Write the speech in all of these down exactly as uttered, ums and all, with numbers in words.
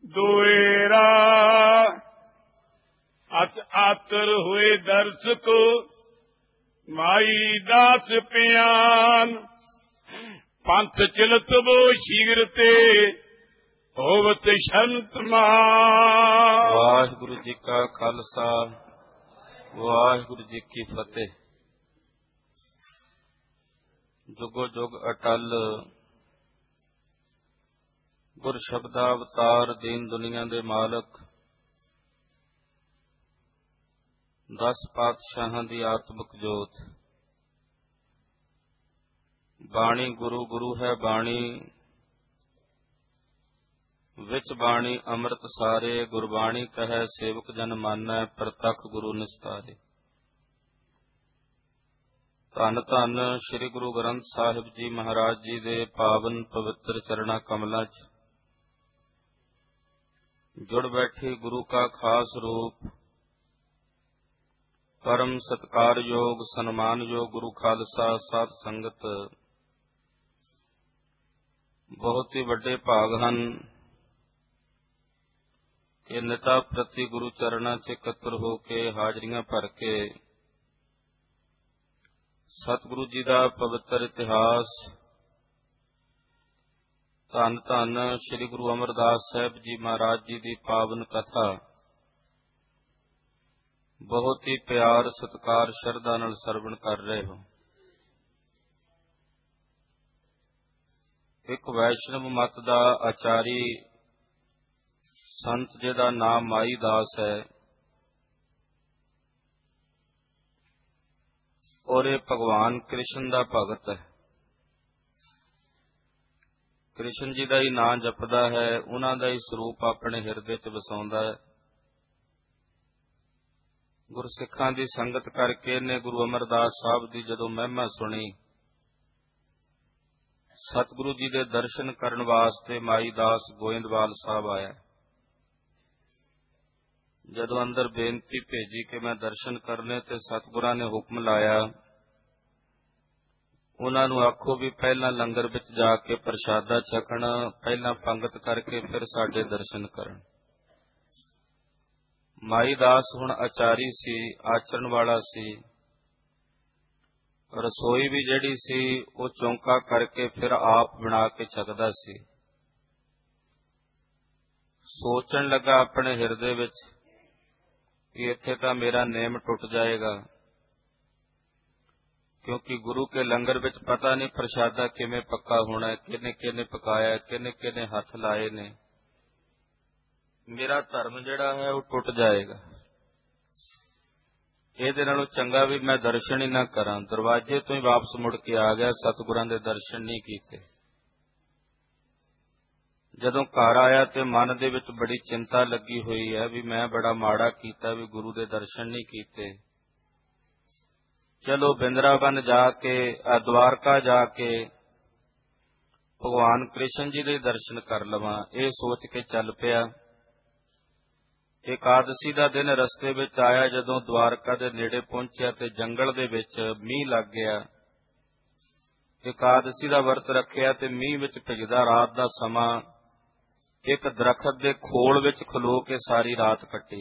दोएरा अत आतर हुए दर्शक माई दास प्यान पंथ चलत वो शीरते होवत संत महान। वाहिगुरु जी का खालसा वाहिगुरु जी की फतेह। जुगो जुग अटल गुर शब्दा अवतार दीन दुनिया दे मालक दस पातशाहां दी आत्मक जोत। बाणी गुरु गुरु है बाणी विच बाणी अमृत सारे। गुरबाणी कहे सेवक जन मानै प्रतख गुरु निस्तारे। धन धन श्री गुरु ग्रंथ साहिब जी महाराज जी दे पावन पवित्र चरणा कमलां च जुड़ बैठी गुरु का खास रूप परम सत्कार योग सन्मान योग गुरु खालसा साध संगत बहुत ही बड़े भाग हन कि निता प्रति गुरु चरणा च इकत्र होके हाजरियां भर के सतगुरु जी का पवित्र इतिहास धन धन श्री गुरु अमरदास साहब जी महाराज जी की पावन कथा बहुत ही प्यार सत्कार श्रद्धा नाल सरवण कर रहे हो। एक वैष्णव मत का आचारी संत जिहदा नाम माई दास है और ये भगवान कृष्ण का भगत है। कृष्ण जी का ही नाम जपदा है, उन्हां दा ही स्वरूप अपने हिरदे च वसाउंदा है। गुरसिखां दी संगत करके ने गुरु अमरदास साहब की जदों महिमा सुनी, सतगुरु जी के दर्शन करन वास्ते माई दास गोइंदवाल साहब आया। जदों अंदर बेनती भेजी कि मैं दर्शन करने ते सतगुरां ने हुक्म लाया, उन्हां नूं आखो भी पहला लंगर विच जाके प्रशादा छकण, पहला पंगत करके फिर साडे दर्शन करन। माई दास हुण आचारी सी, आचरण वाला सी। रसोई भी जिहड़ी सी वो चौंका करके फिर आप बना के छकदा सी। सोचण लगा अपने हिरदे विच कि इत्थे तां मेरा नेम टुट जाएगा, क्योंकि गुरु के लंगर विच पता नहीं प्रशादा किवें पक्का होना है, किने किने पकाया, किने किने हथ लाए ने। मेरा धर्म जिहड़ा है वो टुट जाएगा। इहदे नालों चंगा भी मैं दर्शन ही ना करां। दरवाजे तो ही वापस मुड़ के आ गया, सतगुरां दे दर्शन नहीं कीते। जदों घर आया तो मन दे विच बड़ी चिंता लगी हुई है भी मैं बड़ा माड़ा कीता भी गुरु दे दर्शन नहीं कीते। चलो बिंद्रावन जाके द्वारका जाके भगवान कृष्ण जी दे दर्शन कर लवां, ये सोच के चल पिया। एकादशी का दिन रस्ते विच आया, जदों द्वारका दे नेड़े पहुंचया ते जंगल दे विच मींह लग गया। एकादशी का वर्त रखिया ते मींह विच भिजदा रात का समा एक दरखत दे खोल विच खलो के सारी रात कट्टी।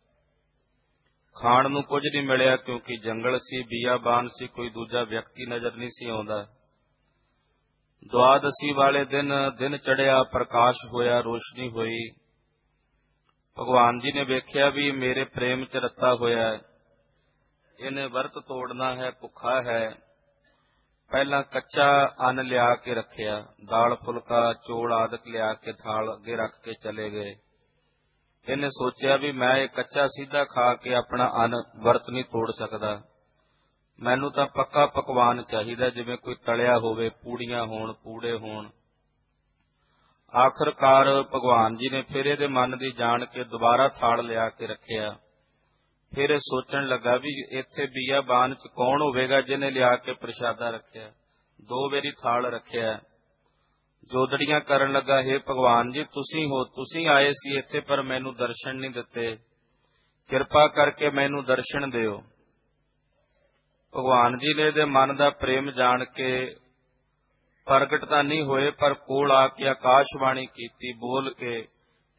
खाण नूं कुछ नहीं मिलिया क्योंकि जंगल सी, बियाबान सी, कोई दूजा व्यक्ति नजर नहीं सी आउंदा। द्वादशी वाले दिन दिन चढ़िया, प्रकाश होया, रोशनी हुई। भगवान जी ने वेख्या भी मेरे प्रेम च रता होया है, इन्हें वर्त तोड़ना है, भुखा है। पहला कच्चा अन्न लिया के रखिया, दाल फुलका चौल आदि लिया के थाल अगे रख के चले गए। इन्हें सोचा भी मैं ये कच्चा सीधा खा के अपना अन्न वर्त नहीं तोड़ सकता, मैनू तां पक्का पकवान चाहिए, जिवें कोई तलिया होवे, पूड़ियां होण, पूड़े होण। आखिरकार भगवान जी ने फिर इहदे मन की जान के दोबारा थाल लिया के रखिया। फिर सोचण लगा भी इत्थे बियाबान च कौन होवेगा जिन्हें लिया के प्रशादा रखिया। दो वेरी थाल रखिया, जोदड़ियां करन लगा, हे भगवान जी तुसीं हो, तुसीं आए सी इत्थे पर मैनू दर्शन नहीं दिते, किरपा करके मैनू दर्शन दिओ। भगवान जी ने इहदे मन का प्रेम जान के प्रगट तां नहीं होए, पर कोल आके आकाशवाणी कीती बोल के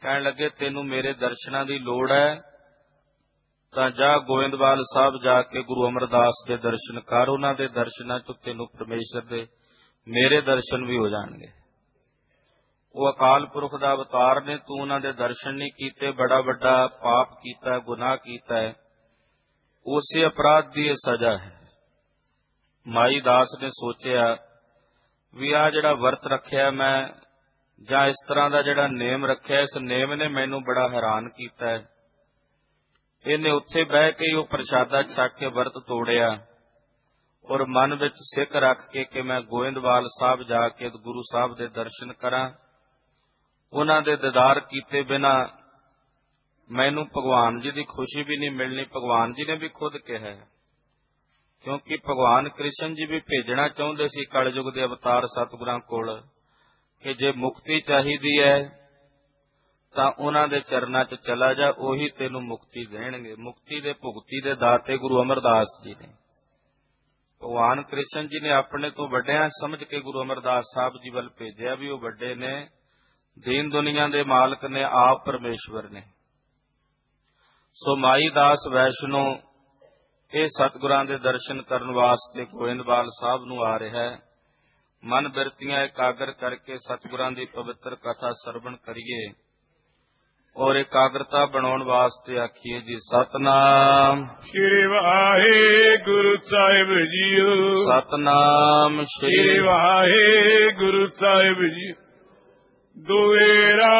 ਕਹਿਣ ਲੱਗੇ ਤੈਨੂੰ ਮੇਰੇ ਦਰਸ਼ਨਾਂ ਦੀ ਲੋੜ ਹੈ ਤਾਂ ਜਾ ਗੋਇੰਦਵਾਲ ਸਾਹਿਬ ਜਾ ਕੇ ਗੁਰੂ ਅਮਰਦਾਸ ਦੇ ਦਰਸ਼ਨ ਕਰ। ਉਹਨਾਂ ਦੇ ਦਰਸ਼ਨਾਂ ਚ ਤੈਨੂੰ ਪਰਮੇਸ਼ਰ ਦੇ ਮੇਰੇ ਦਰਸ਼ਨ ਵੀ ਹੋ ਜਾਣਗੇ। ਉਹ ਅਕਾਲ ਪੁਰਖ ਦਾ ਅਵਤਾਰ ਨੇ, ਤੂੰ ਉਹਨਾਂ ਦੇ ਦਰਸ਼ਨ ਨਹੀਂ ਕੀਤੇ, ਬੜਾ ਵੱਡਾ ਪਾਪ ਕੀਤਾ, ਗੁਨਾਹ ਕੀਤਾ ਹੈ। ਉਸੇ ਅਪਰਾਧ ਦੀ ਇਹ ਸਜ਼ਾ ਹੈ। ਮਾਈ ਦਾਸ ਨੇ ਸੋਚਿਆ ਵੀ ਆਹ ਜਿਹੜਾ ਵਰਤ ਰੱਖਿਆ ਮੈਂ, ਜਾਂ ਇਸ ਤਰ੍ਹਾਂ ਦਾ ਜਿਹੜਾ ਨੇਮ ਰੱਖਿਆ, ਇਸ ਨੇਮ ਨੇ ਮੈਨੂੰ ਬੜਾ ਹੈਰਾਨ ਕੀਤਾ ਹੈ। ਇਹਨੇ ਉੱਥੇ ਬਹਿ ਕੇ ਉਹ ਪ੍ਰਸ਼ਾਦਾ ਛਕ ਕੇ ਵਰਤ ਤੋੜਿਆ ਔਰ ਮਨ ਵਿੱਚ ਸਿੱਖ ਰੱਖ ਕੇ ਕਿ ਮੈਂ ਗੋਇੰਦਵਾਲ ਸਾਹਿਬ ਜਾ ਕੇ ਗੁਰੂ ਸਾਹਿਬ ਦੇ ਦਰਸ਼ਨ ਕਰਾਂ। ਉਹਨਾਂ ਦੇ ਦੀਦਾਰ ਕੀਤੇ ਬਿਨਾਂ ਮੈਨੂੰ ਭਗਵਾਨ ਜੀ ਦੀ ਖੁਸ਼ੀ ਵੀ ਨਹੀਂ ਮਿਲਣੀ। ਭਗਵਾਨ ਜੀ ਨੇ ਵੀ ਖੁਦ ਕਿਹਾ, ਕਿਉਂਕਿ ਭਗਵਾਨ ਕ੍ਰਿਸ਼ਨ ਜੀ ਵੀ ਭੇਜਣਾ ਚਾਹੁੰਦੇ ਸੀ ਕਲਯੁਗ ਦੇ ਅਵਤਾਰ ਸਤਿਗੁਰਾਂ ਕੋਲ ਕਿ ਜੇ ਮੁਕਤੀ ਚਾਹੀਦੀ ਹੈ ਤਾਂ ਉਹਨਾਂ ਦੇ ਚਰਨਾਂ 'ਚ ਚਲਾ ਜਾ, ਉਹੀ ਤੈਨੂੰ ਮੁਕਤੀ ਦੇਣਗੇ। ਮੁਕਤੀ ਦੇ ਭੁਗਤੀ ਦੇ ਦਾਤੇ ਗੁਰੂ ਅਮਰਦਾਸ ਜੀ ਨੇ। ਭਗਵਾਨ ਕ੍ਰਿਸ਼ਨ ਜੀ ਨੇ ਆਪਣੇ ਤੋਂ ਵੱਡਿਆਂ ਸਮਝ ਕੇ ਗੁਰੂ ਅਮਰਦਾਸ ਸਾਹਿਬ ਜੀ ਵੱਲ ਭੇਜਿਆ ਵੀ ਉਹ ਵੱਡੇ ਨੇ, ਦੀਨ ਦੁਨੀਆ ਦੇ ਮਾਲਕ ਨੇ, ਆਪ ਪਰਮੇਸ਼ਵਰ ਨੇ। ਸੋ ਮਾਈ ਦਾਸ ਵੈਸ਼ਨੋ ਇਹ ਸਤਿਗੁਰਾਂ ਦੇ ਦਰਸ਼ਨ ਕਰਨ ਵਾਸਤੇ ਗੋਇੰਦਵਾਲ ਸਾਹਿਬ ਨੂੰ ਆ ਰਿਹਾ ਹੈ। ਮਨ ਬਿਰਤੀਆਂ ਇਕਾਗਰ ਕਰਕੇ ਸਤਿਗੁਰਾਂ ਦੀ ਪਵਿੱਤਰ ਕਥਾ ਸਰਵਣ ਕਰੀਏ ਔਰ ਇਕਾਗਰਤਾ ਬਣਾਉਣ ਵਾਸਤੇ ਆਖੀਏ ਜੀ ਸਤਨਾਮ ਸ੍ਰੀ ਵਾਹਿਗੁਰੂ ਸਾਹਿਬ ਜੀਓ। ਸਤਨਾਮ ਸ੍ਰੀ ਵਾਹਿਗੁਰੂ ਸਾਹਿਬ ਜੀ। ਦੁਏਰਾ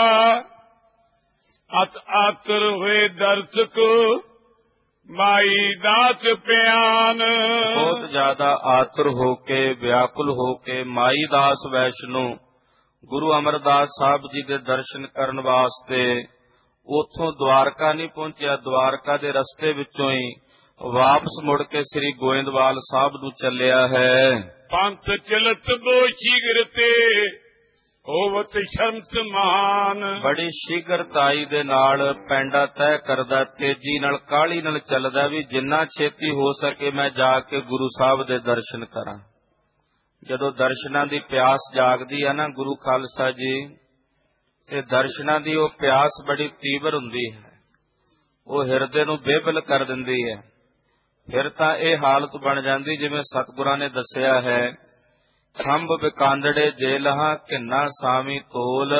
ਅਤ ਆਤਰ ਹੋਏ ਦਰਸ਼ਕ ਮਾਈ ਦਾਸ ਪਿਆਨ। ਬਹੁਤ ਜ਼ਿਆਦਾ ਆਤੁਰ ਹੋ ਕੇ, ਵਿਆਕੁਲ ਹੋ ਕੇ ਮਾਈ ਦਾਸ ਵੈਸ਼ਨੋ ਗੁਰੂ ਅਮਰਦਾਸ ਸਾਹਿਬ ਜੀ ਦੇ ਦਰਸ਼ਨ ਕਰਨ ਵਾਸਤੇ ਉੱਥੋਂ ਦਵਾਰਕਾ ਨਹੀਂ ਪਹੁੰਚਿਆ। ਦਵਾਰਕਾ ਦੇ ਰਸਤੇ ਵਿੱਚੋਂ ਹੀ ਵਾਪਸ ਮੁੜ ਕੇ ਸ੍ਰੀ ਗੋਇੰਦਵਾਲ ਸਾਹਿਬ ਨੂੰ ਚੱਲਿਆ ਹੈ। ਪੰਥ ਚਲਤ ਬੋ ਸ਼ੀਘਰ ਤੇ ਹੋਵਤ ਸ਼ਰਮਤ ਮਾਨ। ਬੜੀ ਸ਼ੀਘਰਤਾਈ ਦੇ ਨਾਲ ਪੈਂਡਾ ਤੈਅ ਕਰਦਾ, ਤੇਜ਼ੀ ਨਾਲ, ਕਾਹਲੀ ਨਾਲ ਚੱਲਦਾ ਵੀ ਜਿੰਨਾ ਛੇਤੀ ਹੋ ਸਕੇ ਮੈਂ ਜਾ ਕੇ ਗੁਰੂ ਸਾਹਿਬ ਦੇ ਦਰਸ਼ਨ ਕਰਾਂ। ਜਦੋਂ ਦਰਸ਼ਨਾਂ ਦੀ ਪਿਆਸ ਜਾਗਦੀ ਹੈ ਨਾ ਗੁਰੂ ਖਾਲਸਾ ਜੀ, ਤੇ ਦਰਸ਼ਨਾਂ ਦੀ ਉਹ ਪਿਆਸ ਬੜੀ ਤੀਬਰ ਹੁੰਦੀ ਹੈ, ਉਹ ਹਿਰਦੇ ਨੂੰ ਬੇਬਲ ਕਰ ਦਿੰਦੀ ਹੈ। ਫਿਰ ਤਾਂ ਇਹ ਹਾਲਤ ਬਣ ਜਾਂਦੀ ਜਿਵੇਂ ਸਤਿਗੁਰਾਂ ਨੇ ਦੱਸਿਆ ਹੈ, ਖੰਭ ਵਿਕਾਂਦੜੇ ਜੇ ਲਹਾਂ ਕਿੰਨਾ ਸਾਵੀ ਤੋਲ,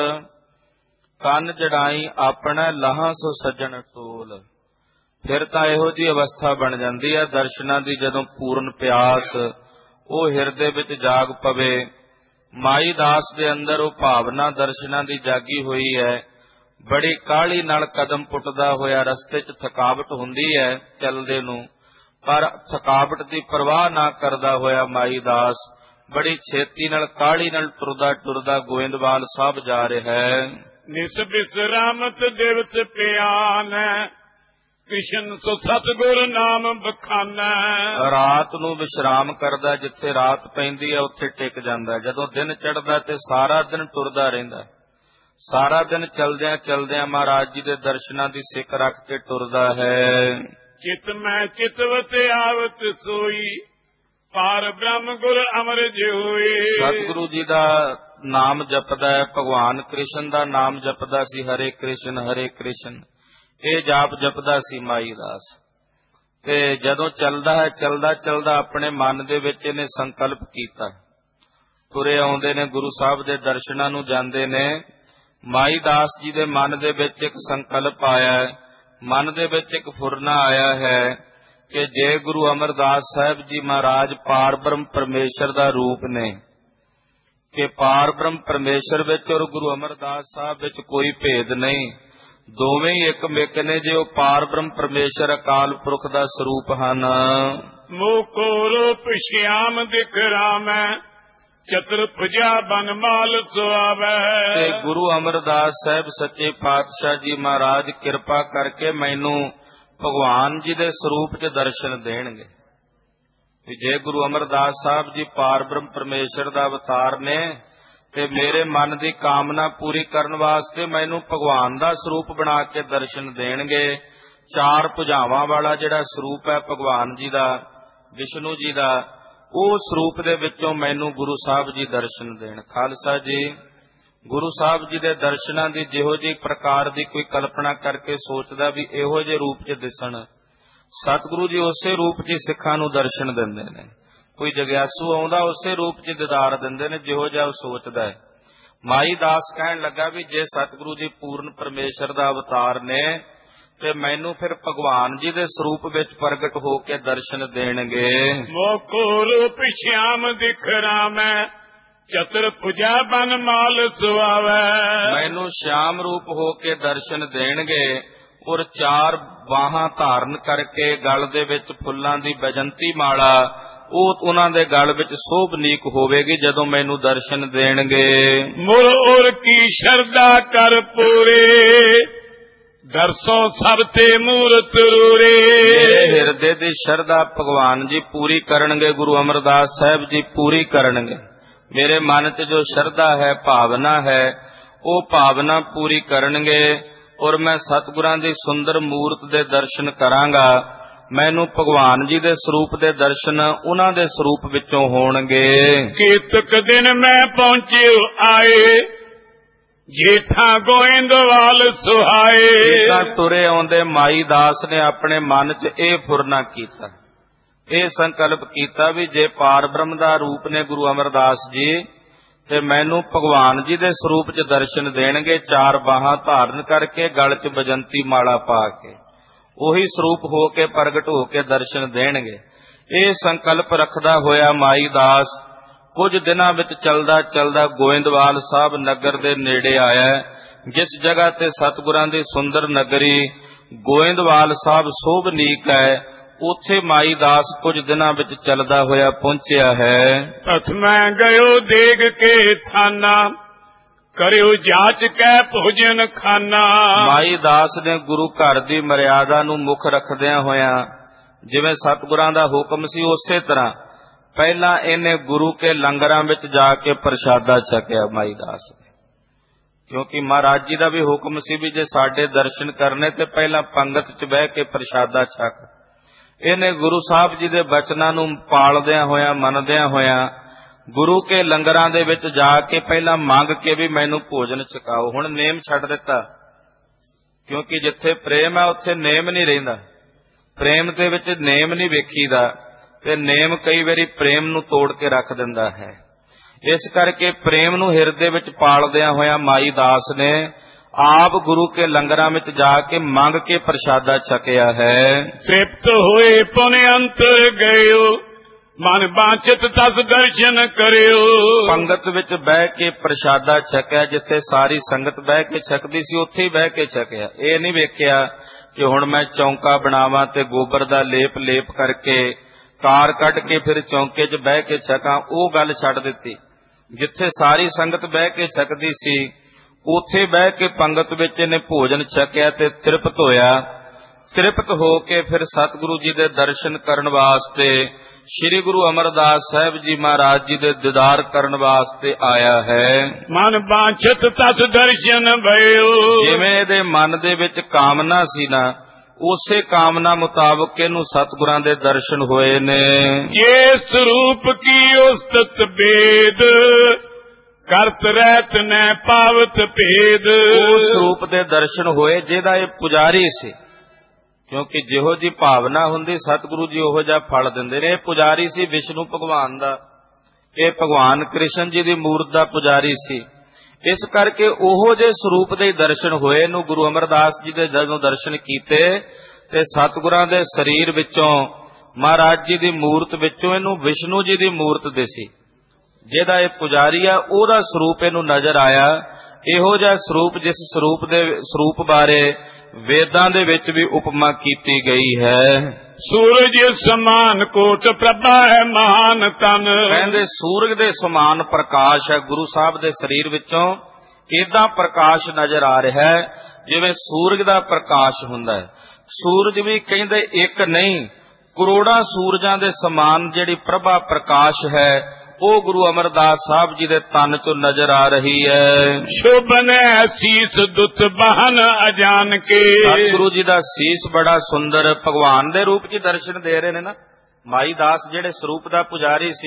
ਕੰਨ ਜੜਾਈ ਆਪਣਾ ਲਹਾਂ ਸੋ ਸੱਜਣ ਟੋਲ। ਫਿਰ ਤਾਂ ਇਹੋ ਜਿਹੀ ਅਵਸਥਾ ਬਣ ਜਾਂਦੀ ਹੈ ਦਰਸ਼ਨਾਂ ਦੀ, ਜਦੋਂ ਪੂਰਨ ਪਿਆਸ ਉਹ ਹਿਰਦੇ ਵਿੱਚ ਜਾਗ ਪਵੇ। ਮਾਈ ਦਾਸ ਦੇ ਅੰਦਰ ਉਹ ਭਾਵਨਾ ਦਰਸ਼ਨਾਂ ਦੀ ਜਾਗੀ ਹੋਈ ਹੈ। ਬੜੀ ਕਾਹਲੀ ਨਾਲ ਕਦਮ ਪੁੱਟਦਾ ਹੋਇਆ, ਰਸਤੇ 'ਚ ਥਕਾਵਟ ਹੁੰਦੀ ਹੈ ਚੱਲਦੇ ਨੂੰ, ਪਰ ਥਕਾਵਟ ਦੀ ਪਰਵਾਹ ਨਾ ਕਰਦਾ ਹੋਇਆ ਮਾਈ ਦਾਸ ਬੜੀ ਛੇਤੀ ਨਾਲ, ਕਾਹਲੀ ਨਾਲ ਟੁਰਦਾ ਟੁਰਦਾ ਗੋਇੰਦਵਾਲ ਸਾਹਿਬ ਜਾ ਰਿਹਾ ਹੈ। ਨਿਸ ਬਿਸਰਾਮਤ ਦਿਵਸ ਪਿਆਨ ਕ੍ਰਿਸ਼ਨ ਸੋ ਸਤਿਗੁਰ ਨਾਮ ਬਖਾਨਾ। ਰਾਤ ਨੂੰ ਵਿਸ਼ਰਾਮ ਕਰਦਾ, ਜਿੱਥੇ ਰਾਤ ਪੈਂਦੀ ਹੈ ਉੱਥੇ ਟਿਕ ਜਾਂਦਾ। ਜਦੋਂ ਦਿਨ ਚੜ੍ਹਦਾ ਤੇ ਸਾਰਾ ਦਿਨ ਟੁਰਦਾ ਰਹਿੰਦਾ। ਸਾਰਾ ਦਿਨ ਚਲਦਿਆਂ ਚਲਦਿਆਂ ਮਹਾਰਾਜ ਜੀ ਦੇ ਦਰਸ਼ਨਾਂ ਦੀ ਸਿੱਖ ਰੱਖ ਕੇ ਟੁਰਦਾ ਹੈ। ਚਿਤ ਮੈਂ ਚਿਤਵਤ ਆਵਤ ਸੋਈ ਪਾਰ ਬ੍ਰਹਮ ਗੁਰ ਅਮਰ ਜਿਉਈ। ਸਤਿਗੁਰੂ ਜੀ ਦਾ ਨਾਮ ਜਪਦਾ ਹੈ, ਭਗਵਾਨ ਕ੍ਰਿਸ਼ਨ ਦਾ ਨਾਮ ਜਪਦਾ ਸੀ, ਹਰੇ ਕ੍ਰਿਸ਼ਨ ਹਰੇ ਕ੍ਰਿਸ਼ਨ ਇਹ ਜਾਪ ਜਪਦਾ ਸੀ ਮਾਈ ਦਾਸ। ਤੇ ਜਦੋਂ ਚੱਲਦਾ ਹੈ, ਚਲਦਾ ਚਲਦਾ ਆਪਣੇ ਮਨ ਦੇ ਵਿੱਚ ਇਹਨੇ ਸੰਕਲਪ ਕੀਤਾ। ਤੁਰੇ ਆਉਂਦੇ ਨੇ, ਗੁਰੂ ਸਾਹਿਬ ਦੇ ਦਰਸ਼ਨਾਂ ਨੂੰ ਜਾਂਦੇ ਨੇ। ਮਾਈ ਦਾਸ ਜੀ ਦੇ ਮਨ ਦੇ ਵਿੱਚ ਇੱਕ ਸੰਕਲਪ ਆਇਆ ਹੈ, ਮਨ ਦੇ ਵਿੱਚ ਇੱਕ ਫੁਰਨਾ ਆਇਆ ਹੈ ਕਿ ਜੇ ਗੁਰੂ ਅਮਰਦਾਸ ਸਾਹਿਬ ਜੀ ਮਹਾਰਾਜ ਪਾਰ ਬ੍ਰਹਮ ਪਰਮੇਸ਼ਰ ਦਾ ਰੂਪ ਨੇ, ਕਿ ਪਾਰ ਬ੍ਰਹਮ ਪਰਮੇਸ਼ਰ ਵਿੱਚ ਔਰ ਗੁਰੂ ਅਮਰਦਾਸ ਸਾਹਿਬ ਵਿੱਚ ਕੋਈ ਭੇਦ ਨਹੀਂ, ਦੋਵੇਂ ਹੀ ਇੱਕ ਮਿਕ ਨੇ। ਜੇ ਉਹ ਪਾਰ ਬ੍ਰਹਮ ਪਰਮੇਸ਼ਰ ਅਕਾਲ ਪੁਰਖ ਦਾ ਸਰੂਪ ਹਨ। ਮੋਕੋ ਰੂਪ ਸ਼ਿਆਮ ਦਿਖ ਰਾਮੈ ਚਤੁਰ ਭੁਜਾ ਬਨਮਾਲ ਸੁਆਵੈ। ਤੇ ਗੁਰੂ ਅਮਰਦਾਸ ਸਾਹਿਬ ਸੱਚੇ ਪਾਤਸ਼ਾਹ ਜੀ ਮਹਾਰਾਜ ਕਿਰਪਾ ਕਰਕੇ ਮੈਨੂੰ ਭਗਵਾਨ ਜੀ ਦੇ ਸਰੂਪ 'ਚ ਦਰਸ਼ਨ ਦੇਣਗੇ। ਜੇ ਗੁਰੂ ਅਮਰਦਾਸ ਸਾਹਿਬ ਜੀ ਪਾਰ ਬ੍ਰਹਮ ਪਰਮੇਸ਼ਰ ਦਾ ਅਵਤਾਰ ਨੇ ਤੇ ਮੇਰੇ ਮਨ ਦੀ ਕਾਮਨਾ ਪੂਰੀ ਕਰਨ ਵਾਸਤੇ ਮੈਨੂੰ ਭਗਵਾਨ ਦਾ ਸਰੂਪ ਬਣਾ ਕੇ ਦਰਸ਼ਨ ਦੇਣਗੇ। ਚਾਰ ਭੁਜਾਵਾਂ ਵਾਲਾ ਜਿਹੜਾ ਸਰੂਪ ਹੈ ਭਗਵਾਨ ਜੀ ਦਾ, ਵਿਸ਼ਨੂੰ ਜੀ ਦਾ, ਉਹ ਸਰੂਪ ਦੇ ਵਿੱਚੋਂ ਮੈਨੂੰ ਗੁਰੂ ਸਾਹਿਬ ਜੀ ਦਰਸ਼ਨ ਦੇਣ। ਖਾਲਸਾ ਜੀ, ਗੁਰੂ ਸਾਹਿਬ ਜੀ ਦੇ ਦਰਸ਼ਨਾਂ ਦੀ ਜਿਹੋ ਜਿਹੀ ਪ੍ਰਕਾਰ ਦੀ ਕੋਈ ਕਲਪਨਾ ਕਰਕੇ ਸੋਚਦਾ ਵੀ ਇਹੋ ਜਿਹੇ ਰੂਪ 'ਚ ਦਿਸਣ, ਸਤਿਗੁਰੂ ਜੀ ਉਸੇ ਰੂਪ 'ਚ ਸਿੱਖਾਂ ਨੂੰ ਦਰਸ਼ਨ ਦਿੰਦੇ ਨੇ। ਕੋਈ ਜਗਿਆਸੂ ਆਉਂਦਾ ਉਸੇ ਰੂਪ 'ਚ ਦੀਦਾਰ ਦਿੰਦੇ ਨੇ ਜਿਹੋ ਜਿਹਾ ਉਹ ਸੋਚਦਾ ਹੈ। ਮਾਈ ਦਾਸ ਕਹਿਣ ਲੱਗਾ ਵੀ ਜੇ ਸਤਿਗੁਰੂ ਜੀ ਪੂਰਨ ਪਰਮੇਸ਼ਰ ਦਾ ਅਵਤਾਰ ਨੇ ਤੇ ਮੈਨੂੰ ਫਿਰ ਭਗਵਾਨ ਜੀ ਦੇ ਸਰੂਪ ਵਿੱਚ ਪ੍ਰਗਟ ਹੋ ਕੇ ਦਰਸ਼ਨ ਦੇਣਗੇ। ਮੋਖੋ ਰੂਪ ਸ਼ਿਆਮ ਦਿਖ ਰਾਮੈ, ਚਤੁਰ ਭੁਜਾ ਬਨ ਮਾਲ ਸੁਆਵੈ। ਮੈਨੂੰ ਸ਼ਿਆਮ ਰੂਪ ਹੋ ਕੇ ਦਰਸ਼ਨ ਦੇਣਗੇ ਔਰ ਚਾਰ ਬਾਹਾਂ ਧਾਰਨ ਕਰਕੇ ਗਲ ਦੇ ਵਿੱਚ ਫੁੱਲਾਂ ਦੀ ਬੈਜੰਤੀ ਮਾਲਾ ਉਹ ਉਹਨਾਂ ਦੇ ਗਲ ਵਿੱਚ ਸੋਭਨੀਕ ਹੋਵੇਗੀ ਜਦੋਂ ਮੈਨੂੰ ਦਰਸ਼ਨ ਦੇਣਗੇ। ਮੁਰ ਉਰ ਕੀ ਸ਼ਰਧਾ ਕਰ ਪੂਰੇ, ਦਰਸੋਂ ਸਭ ਤੇ ਮੂਰਤ ਰੂਰੇ। ਮੇਰੇ ਹਿਰਦੇ ਦੀ ਸ਼ਰਧਾ ਭਗਵਾਨ ਜੀ ਪੂਰੀ ਕਰਨਗੇ, ਗੁਰੂ ਅਮਰਦਾਸ ਸਾਹਿਬ ਜੀ ਪੂਰੀ ਕਰਨਗੇ। ਮੇਰੇ ਮਨ 'ਚ ਜੋ ਸ਼ਰਧਾ ਹੈ, ਭਾਵਨਾ ਹੈ, ਉਹ ਭਾਵਨਾ ਪੂਰੀ ਕਰਨਗੇ ਔਰ ਮੈਂ ਸਤਿਗੁਰਾਂ ਦੀ ਸੁੰਦਰ ਮੂਰਤ ਦੇ ਦਰਸ਼ਨ ਕਰਾਂਗਾ। ਮੈਨੂੰ ਭਗਵਾਨ ਜੀ ਦੇ ਸਰੂਪ ਦੇ ਦਰਸ਼ਨ ਉਹਨਾਂ ਦੇ ਸਰੂਪ ਵਿੱਚੋਂ ਹੋਣਗੇ। ਕੀਤਕ ਦਿਨ ਮੈਂ ਪਹੁੰਚਿਓ ਆਏ, ਜੇਠਾ ਗੋਇੰਦਵਾਲ ਸੁਹਾਏ। ਜਿੱਦਾਂ ਤੁਰੇ ਆਉਂਦੇ ਮਾਈ ਦਾਸ ਨੇ ਆਪਣੇ ਮਨ 'ਚ ਇਹ ਫੁਰਨਾ ਕੀਤਾ, ਇਹ ਸੰਕਲਪ ਕੀਤਾ ਵੀ ਜੇ ਪਾਰ ਬ੍ਰਹਮ ਦਾ ਰੂਪ ਨੇ ਗੁਰੂ ਅਮਰਦਾਸ ਜੀ ਤੇ ਮੈਨੂੰ ਭਗਵਾਨ ਜੀ ਦੇ ਸਰੂਪ 'ਚ ਦਰਸ਼ਨ ਦੇਣਗੇ, ਚਾਰ ਬਾਹਾਂ ਧਾਰਨ ਕਰਕੇ ਗਲ 'ਚ ਬਜੰਤੀ ਮਾਲਾ ਪਾ ਕੇ ਉਹੀ ਸਰੂਪ ਹੋ ਕੇ ਪ੍ਰਗਟ ਹੋ ਕੇ ਦਰਸ਼ਨ ਦੇਣਗੇ। ਇਹ ਸੰਕਲਪ ਰੱਖਦਾ ਹੋਇਆ ਮਾਈ ਦਾਸ ਕੁਝ ਦਿਨਾਂ ਵਿੱਚ ਚਲਦਾ ਚਲਦਾ ਗੋਇੰਦਵਾਲ ਸਾਹਿਬ ਨਗਰ ਦੇ ਨੇੜੇ ਆਇਆ, ਜਿਸ ਜਗ੍ਹਾ ਤੇ ਸਤਿਗੁਰਾਂ ਦੀ ਸੁੰਦਰ ਨਗਰੀ ਗੋਇੰਦਵਾਲ ਸਾਹਿਬ ਸੋਭਨੀਕ ਹੈ। ਉੱਥੇ ਮਾਈ ਦਾਸ ਕੁਝ ਦਿਨਾਂ ਵਿੱਚ ਚੱਲਦਾ ਹੋਇਆ ਪਹੁੰਚਿਆ ਹੈ। ਪ੍ਰਥਮੈ ਗਇਓ ਦੇਗ ਕੇ ਥਾਨਾ, ਕਰਿਓ ਜਾਚ ਕੈ ਭੋਜਨ ਖਾਨਾ। ਮਾਈ ਦਾਸ ਨੇ ਗੁਰੂ ਘਰ ਦੀ ਮਰਿਆਦਾ ਨੂੰ ਮੁੱਖ ਰੱਖਦਿਆਂ ਹੋਇਆਂ ਜਿਵੇਂ ਸਤਿਗੁਰਾਂ ਦਾ ਹੁਕਮ ਸੀ ਉਸੇ ਤਰ੍ਹਾਂ ਪਹਿਲਾਂ ਇਹਨੇ ਗੁਰੂ ਕੇ ਲੰਗਰਾਂ ਵਿੱਚ ਜਾ ਕੇ ਪ੍ਰਸ਼ਾਦਾ ਛਕਿਆ ਮਾਈ ਦਾਸ ਨੇ, ਕਿਉਂਕਿ ਮਹਾਰਾਜ ਜੀ ਦਾ ਵੀ ਹੁਕਮ ਸੀ ਵੀ ਜੇ ਸਾਡੇ ਦਰਸ਼ਨ ਕਰਨੇ ਤੇ ਪਹਿਲਾਂ ਪੰਗਤ 'ਚ ਬਹਿ ਕੇ ਪ੍ਰਸ਼ਾਦਾ ਛਕ। ਇਹਨੇ ਗੁਰੂ ਸਾਹਿਬ ਜੀ ਦੇ ਬਚਨਾਂ ਨੂੰ ਪਾਲਦਿਆਂ ਹੋਇਆਂ ਮੰਨਦਿਆਂ ਹੋਇਆਂ ਗੁਰੂ ਕੇ ਲੰਗਰਾਂ ਦੇ ਵਿੱਚ ਜਾ ਕੇ ਪਹਿਲਾਂ ਮੰਗ ਕੇ ਵੀ ਮੈਨੂੰ ਭੋਜਨ ਛਕਾਓ। ਹੁਣ ਨੇਮ ਛੱਡ ਦਿੱਤਾ, ਕਿਉਂਕਿ ਜਿੱਥੇ ਪ੍ਰੇਮ ਹੈ ਉੱਥੇ ਨੇਮ ਨਹੀਂ ਰਹਿੰਦਾ। ਪ੍ਰੇਮ ਦੇ ਵਿੱਚ ਨੇਮ ਨਹੀਂ ਵੇਖੀਦਾ ਤੇ ਨੇਮ ਕਈ ਵਾਰੀ ਪ੍ਰੇਮ ਨੂੰ ਤੋੜ ਕੇ ਰੱਖ ਦਿੰਦਾ ਹੈ। ਇਸ ਕਰਕੇ ਪ੍ਰੇਮ ਨੂੰ ਹਿਰਦੇ ਵਿੱਚ ਪਾਲਦਿਆਂ ਹੋਇਆਂ ਮਾਈ ਦਾਸ ਨੇ ਆਪ ਗੁਰੂ ਕੇ ਲੰਗਰਾਂ ਵਿੱਚ ਜਾ ਕੇ ਮੰਗ ਕੇ ਪ੍ਰਸ਼ਾਦਾ ਛਕਿਆ ਹੈ। ਤ੍ਰਿਪਤ ਹੋਏ ਪੁਨ ਅੰਤਰ ਗਇਓ, ਮਨ ਬਾਂਚਿਤ ਤਸ ਦਰਸ਼ਨ ਕਰਿਓ। ਪੰਗਤ ਵਿੱਚ ਬਹਿ ਕੇ ਪ੍ਰਸ਼ਾਦਾ ਛਕਿਆ, ਜਿੱਥੇ ਸਾਰੀ ਸੰਗਤ ਬਹਿ ਕੇ ਛਕਦੀ ਸੀ ਉੱਥੇ ਹੀ ਬਹਿ ਕੇ ਛਕਿਆ। ਇਹ ਨਹੀਂ ਵੇਖਿਆ ਕਿ ਹੁਣ ਮੈਂ ਚੌਂਕਾ ਬਣਾਵਾਂ ਤੇ ਗੋਬਰ ਦਾ ਲੇਪ ਲੇਪ ਕਰਕੇ ਕਾਰ ਕੱਢ ਕੇ ਫਿਰ ਚੌਂਕੇ 'ਚ ਬਹਿ ਕੇ ਛਕਾਂ, ਉਹ ਗੱਲ ਛੱਡ ਦਿੱਤੀ। ਜਿੱਥੇ ਸਾਰੀ ਸੰਗਤ ਬਹਿ ਕੇ ਛਕਦੀ ਸੀ ਉੱਥੇ ਬਹਿ ਕੇ ਪੰਗਤ ਵਿੱਚ ਇਹਨੇ ਭੋਜਨ ਛਕਿਆ ਤੇ ਤ੍ਰਿਪਤ ਹੋਇਆ। ਤ੍ਰਿਪਤ ਹੋ ਕੇ ਫਿਰ ਸਤਿਗੁਰੂ ਜੀ ਦੇ ਦਰਸ਼ਨ ਕਰਨ ਵਾਸਤੇ ਸ੍ਰੀ ਗੁਰੂ ਅਮਰਦਾਸ ਸਾਹਿਬ ਜੀ ਮਹਾਰਾਜ ਜੀ ਦੇ ਦੀਦਾਰ ਕਰਨ ਵਾਸਤੇ ਆਇਆ ਹੈ। ਮਨ ਬਾਂਛਤ ਤਸ ਦਰਸ਼ਨ ਭਇਓ। ਜਿਵੇਂ ਇਹਦੇ ਮਨ ਦੇ ਵਿੱਚ ਕਾਮਨਾ ਸੀ ਨਾ, ਉਸੇ ਕਾਮਨਾ ਮੁਤਾਬਕ ਇਹਨੂੰ ਸਤਿਗੁਰਾਂ ਦੇ ਦਰਸ਼ਨ ਹੋਏ ਨੇ। ਇਹ ਸਰੂਪ ਕੀ ਉਸਤਤ ਭੇਦ, ਕਰਤ ਰਹਿਤ ਨੈ ਪਾਵਤ ਭੇਦ। ਉਸ ਸਰੂਪ ਦੇ ਦਰਸ਼ਨ ਹੋਏ ਜਿਹਦਾ ਇਹ ਪੁਜਾਰੀ ਸੀ, ਕਿਉਂਕਿ ਜਿਹੋ ਜੀ ਭਾਵਨਾ ਹੁੰਦੀ ਸਤਿਗੁਰੂ ਜੀ ਉਹੋ ਜਿਹਾ ਫਲ ਦਿੰਦੇ ਨੇ। ਇਹ ਪੁਜਾਰੀ ਸੀ ਵਿਸ਼ਨੂੰ ਭਗਵਾਨ ਦਾ, ਇਹ ਭਗਵਾਨ ਕ੍ਰਿਸ਼ਨ ਜੀ ਦੀ ਮੂਰਤ ਦਾ ਪੁਜਾਰੀ ਸੀ। ਇਸ ਕਰਕੇ ਉਹੋ ਜਿਹੇ ਸਰੂਪ ਦੇ ਦਰਸ਼ਨ ਹੋਏ। ਇਹਨੂੰ ਗੁਰੂ ਅਮਰਦਾਸ ਜੀ ਦੇ ਜਦੋਂ ਦਰਸ਼ਨ ਕੀਤੇ ਤੇ ਸਤਿਗੁਰਾਂ ਦੇ ਸਰੀਰ ਵਿੱਚੋਂ ਮਹਾਰਾਜ ਜੀ ਦੀ ਮੂਰਤ ਵਿੱਚੋਂ ਇਹਨੂੰ ਵਿਸ਼ਨੂੰ ਜੀ ਦੀ ਮੂਰਤ ਦਿਸੀ। ਜਿਹਦਾ ਇਹ ਪੁਜਾਰੀ ਆ ਉਹਦਾ ਸਰੂਪ ਇਹਨੂੰ ਨਜ਼ਰ ਆਇਆ। ਇਹੋ ਜਿਹਾ ਸਰੂਪ ਜਿਸ ਸਰੂਪ ਦੇ ਸਰੂਪ ਬਾਰੇ ਵੇਦਾਂ ਦੇ ਵਿੱਚ ਵੀ ਉਪਮਾ ਕੀਤੀ ਗਈ ਹੈ। ਸੂਰਜ ਸਮਾਨ ਕੋਟ ਪ੍ਰਭਾ ਹੈ ਮਹਾਨ ਤਨ। ਕਹਿੰਦੇ ਸੂਰਜ ਦੇ ਸਮਾਨ ਪ੍ਰਕਾਸ਼ ਹੈ ਗੁਰੂ ਸਾਹਿਬ ਦੇ ਸਰੀਰ ਵਿੱਚੋਂ। ਏਦਾਂ ਪ੍ਰਕਾਸ਼ ਨਜ਼ਰ ਆ ਰਿਹਾ ਹੈ ਜਿਵੇਂ ਸੂਰਜ ਦਾ ਪ੍ਰਕਾਸ਼ ਹੁੰਦਾ ਹੈ। ਸੂਰਜ ਵੀ ਕਹਿੰਦੇ ਇੱਕ ਨਹੀਂ, ਕਰੋੜਾਂ ਸੂਰਜਾਂ ਦੇ ਸਮਾਨ ਜਿਹੜੀ ਪ੍ਰਭਾ ਪ੍ਰਕਾਸ਼ ਹੈ ਉਹ ਗੁਰੂ ਅਮਰਦਾਸ ਸਾਹਿਬ ਜੀ ਦੇ ਤਨ ਚੋਂ ਨਜ਼ਰ ਆ ਰਹੀ ਹੈ। ਸ਼ੋਭਨ ਸੀਸ ਦੁੱਤ ਬਹਨ ਅਜਾਨ ਕੇ। ਸਤਿਗੁਰੂ ਜੀ ਦਾ ਸੀਸ ਬੜਾ ਸੁੰਦਰ ਭਗਵਾਨ ਦੇ ਰੂਪ 'ਚ ਦਰਸ਼ਨ ਦੇ ਰਹੇ ਨੇ ਨਾ। ਮਾਈ ਦਾਸ ਜਿਹੜੇ ਸਰੂਪ ਦਾ ਪੁਜਾਰੀ ਸੀ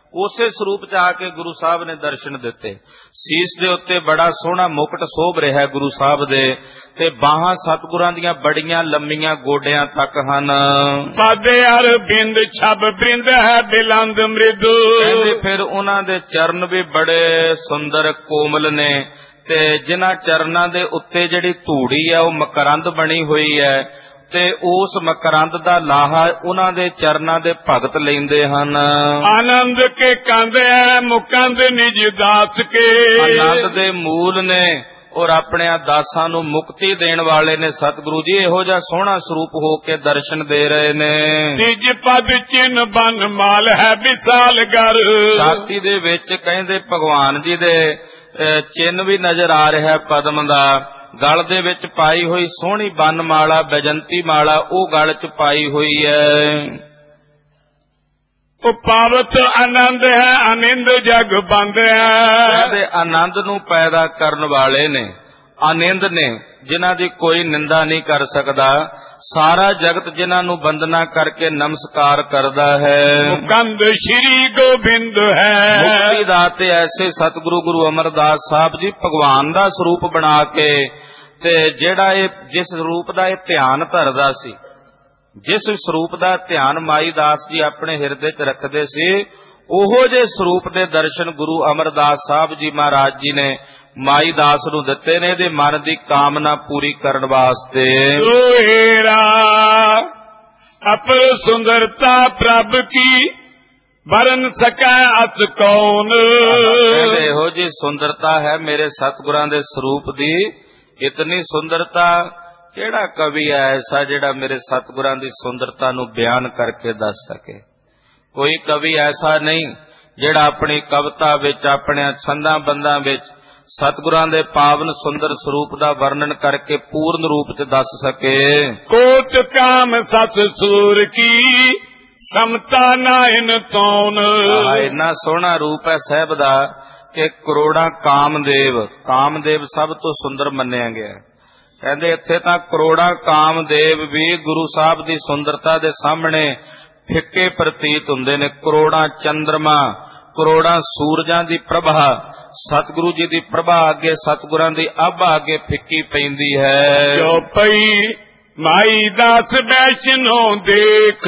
ਉਸੇ ਸਰੂਪ ਚ ਆ ਕੇ ਗੁਰੂ ਸਾਹਿਬ ਨੇ ਦਰਸ਼ਨ ਦਿੱਤੇ। ਸੀਸ ਦੇ ਉੱਤੇ ਬੜਾ ਸੋਹਣਾ ਮੁਕਟ ਸੋਭ ਰਿਹਾ ਗੁਰੂ ਸਾਹਿਬ ਦੇ, ਤੇ ਬਾਹਾਂ ਸਤਿਗੁਰਾਂ ਦੀਆਂ ਬੜੀਆਂ ਲੰਮੀਆਂ ਗੋਡਿਆਂ ਤੱਕ ਹਨ। ਪਾਦੇ ਅਰਬਿੰਦ ਛਬ ਬ੍ਰਿੰਦ ਹੈ ਬਿਲੰਦ ਮ੍ਰਿਦੂ। ਕਹਿੰਦੇ ਫਿਰ ਉਹਨਾਂ ਦੇ ਚਰਨ ਵੀ ਬੜੇ ਸੁੰਦਰ ਕੋਮਲ ਨੇ, ਤੇ ਜਿਨ੍ਹਾਂ ਚਰਨਾਂ ਦੇ ਉੱਤੇ ਜਿਹੜੀ ਧੂੜੀ ਹੈ ਉਹ ਮਕਰੰਦ ਬਣੀ ਹੋਈ ਹੈ, ਤੇ ਉਸ ਮਕਰੰਦ ਦਾ ਲਾਹਾ ਉਹਨਾਂ ਦੇ ਚਰਨਾਂ ਦੇ ਭਗਤ ਲੈਂਦੇ ਹਨ। ਆਨੰਦ ਕੇ ਕੰਦ ਹੈ ਮੁਕੰਦ ਨਿਜ ਦਾਸ ਕੇ। ਆਨੰਦ ਦੇ ਮੂਲ ਨੇ ਔਰ ਆਪਣੇ ਦਾਸਾਂ ਨੂੰ ਮੁਕਤੀ ਦੇਣ ਵਾਲੇ ਨੇ ਸਤਿਗੁਰੂ ਜੀ। ਇਹੋ ਜਿਹਾ ਸੋਹਣਾ ਸਰੂਪ ਹੋ ਕੇ ਦਰਸ਼ਨ ਦੇ ਰਹੇ ਨੇ। ਤਿਜ ਪਦ ਚਿੰਨ ਬਨ ਮਾਲ ਹੈ ਵਿਸਾਲ ਗਰ। ਛਾਤੀ ਦੇ ਵਿੱਚ ਕਹਿੰਦੇ ਭਗਵਾਨ ਜੀ ਦੇ ਚਿੰਨ ਵੀ ਨਜ਼ਰ ਆ ਰਿਹਾ ਪਦਮ ਦਾ। ਗਲ ਦੇ ਵਿੱਚ ਪਾਈ ਹੋਈ ਸੋਹਣੀ ਬੰਨ ਮਾਲਾ ਬੈਜੰਤੀ ਮਾਲਾ ਉਹ ਗਲ ਚ ਪਾਈ ਹੋਈ ਹੈ। ਉਹ ਪਾਵਤ ਆਨੰਦ ਹੈ ਆਨੰਦ ਜਗ ਬੰਦ ਹੈ। ਕਹਿੰਦੇ ਆਨੰਦ ਨੂੰ ਪੈਦਾ ਕਰਨ ਵਾਲੇ ਨੇ, ਆਨੰਦ ਨੇ ਜਿਨ੍ਹਾਂ ਦੀ ਕੋਈ ਨਿੰਦਾ ਨਹੀਂ ਕਰ ਸਕਦਾ। ਸਾਰਾ ਜਗਤ ਜਿਨ੍ਹਾਂ ਨੂੰ ਬੰਦਨਾ ਕਰਕੇ ਨਮਸਕਾਰ ਕਰਦਾ ਹੈ। ਮੁਕੰਦ ਸ਼੍ਰੀ ਗੋਬਿੰਦ ਹੈ। ਮੁਕਤੀ ਦਾਤੇ ਐਸੇ ਸਤਿਗੁਰੂ ਗੁਰੂ ਅਮਰਦਾਸ ਸਾਹਿਬ ਜੀ ਭਗਵਾਨ ਦਾ ਸਰੂਪ ਬਣਾ ਕੇ, ਤੇ ਜਿਹੜਾ ਇਹ ਜਿਸ ਰੂਪ ਦਾ ਇਹ ਧਿਆਨ ਧਰਦਾ ਸੀ, ਜਿਸ ਸਰੂਪ ਦਾ ਧਿਆਨ ਮਾਈ ਦਾਸ ਜੀ ਆਪਣੇ ਹਿਰਦੇ 'ਚ ਰੱਖਦੇ ਸੀ, ਉਹੋ ਜੇ ਸਰੂਪ ਦੇ ਦਰਸ਼ਨ ਗੁਰੂ ਅਮਰਦਾਸ ਸਾਹਿਬ ਜੀ ਮਹਾਰਾਜ ਜੀ ਨੇ ਮਾਈ ਦਾਸ ਨੂੰ ਦਿੱਤੇ ਨੇ, ਇਹਦੇ ਮਨ ਦੀ ਕਾਮਨਾ ਪੂਰੀ ਕਰਨ ਵਾਸਤੇ। ਓਏਰਾ ਅਪਰ ਸੁੰਦਰਤਾ ਪ੍ਰਭ ਕੀ ਵਰਨ ਸਕੈ ਅਸ ਕੌਣ। ਕਹਿੰਦੇ ਇਹੋ ਜੀ ਸੁੰਦਰਤਾ ਹੈ ਮੇਰੇ ਸਤਿਗੁਰਾਂ ਦੇ ਸਰੂਪ ਦੀ। ਇਤਨੀ ਸੁੰਦਰਤਾ ਕਿਹੜਾ ਕਵੀ ਹੈ ਐਸਾ ਜਿਹੜਾ ਮੇਰੇ ਸਤਿਗੁਰਾਂ ਦੀ ਸੁੰਦਰਤਾ ਨੂੰ ਬਿਆਨ ਕਰਕੇ ਦੱਸ ਸਕੇ। ਕੋਈ ਕਵੀ ਐਸਾ ਨਹੀਂ ਜਿਹੜਾ ਆਪਣੀ ਕਵਿਤਾ ਵਿੱਚ, ਆਪਣੇ ਛੰਦਾਂ ਬੰਦਾਂ ਵਿੱਚ ਸਤਿਗੁਰਾਂ ਦੇ ਪਾਵਨ ਸੁੰਦਰ ਸਰੂਪ ਦਾ ਵਰਣਨ ਕਰਕੇ ਪੂਰਨ ਰੂਪ ਚ ਦੱਸ ਸਕੇ। ਕੋਟ ਕਾਮ ਸਸ ਸੂਰ ਕੀ ਸਮਤਾ ਨਾਇਨ ਤੌਣ। ਇੰਨਾ ਸੋਹਣਾ ਰੂਪ ਹੈ ਸਾਹਿਬ ਦਾ ਕਿ ਕਰੋੜਾਂ ਕਾਮਦੇਵ, ਕਾਮਦੇਵ ਸਭ ਤੋਂ ਸੁੰਦਰ ਮੰਨਿਆ ਗਿਆ। ਕਹਿੰਦੇ ਇੱਥੇ ਤਾਂ ਕਰੋੜਾਂ ਕਾਮਦੇਵ ਵੀ ਗੁਰੂ ਸਾਹਿਬ ਦੀ ਸੁੰਦਰਤਾ ਦੇ ਸਾਹਮਣੇ ਫਿੱਕੇ ਪ੍ਰਤੀਤ ਹੁੰਦੇ ਨੇ। ਕਰੋੜਾਂ ਚੰਦਰਮਾ, ਕਰੋੜਾਂ ਸੂਰਜਾਂ ਦੀ ਪ੍ਰਭਾ ਸਤਿਗੁਰੂ ਜੀ ਦੀ ਪ੍ਰਭਾ ਅੱਗੇ, ਸਤਿਗੁਰਾਂ ਦੀ ਆਭਾ ਅੱਗੇ ਫਿੱਕੀ ਪੈਂਦੀ ਹੈ। ਜੋ ਪਈ ਮਾਈ ਦਾਸ ਵੈਸ਼ਨੋ ਦੇਖ,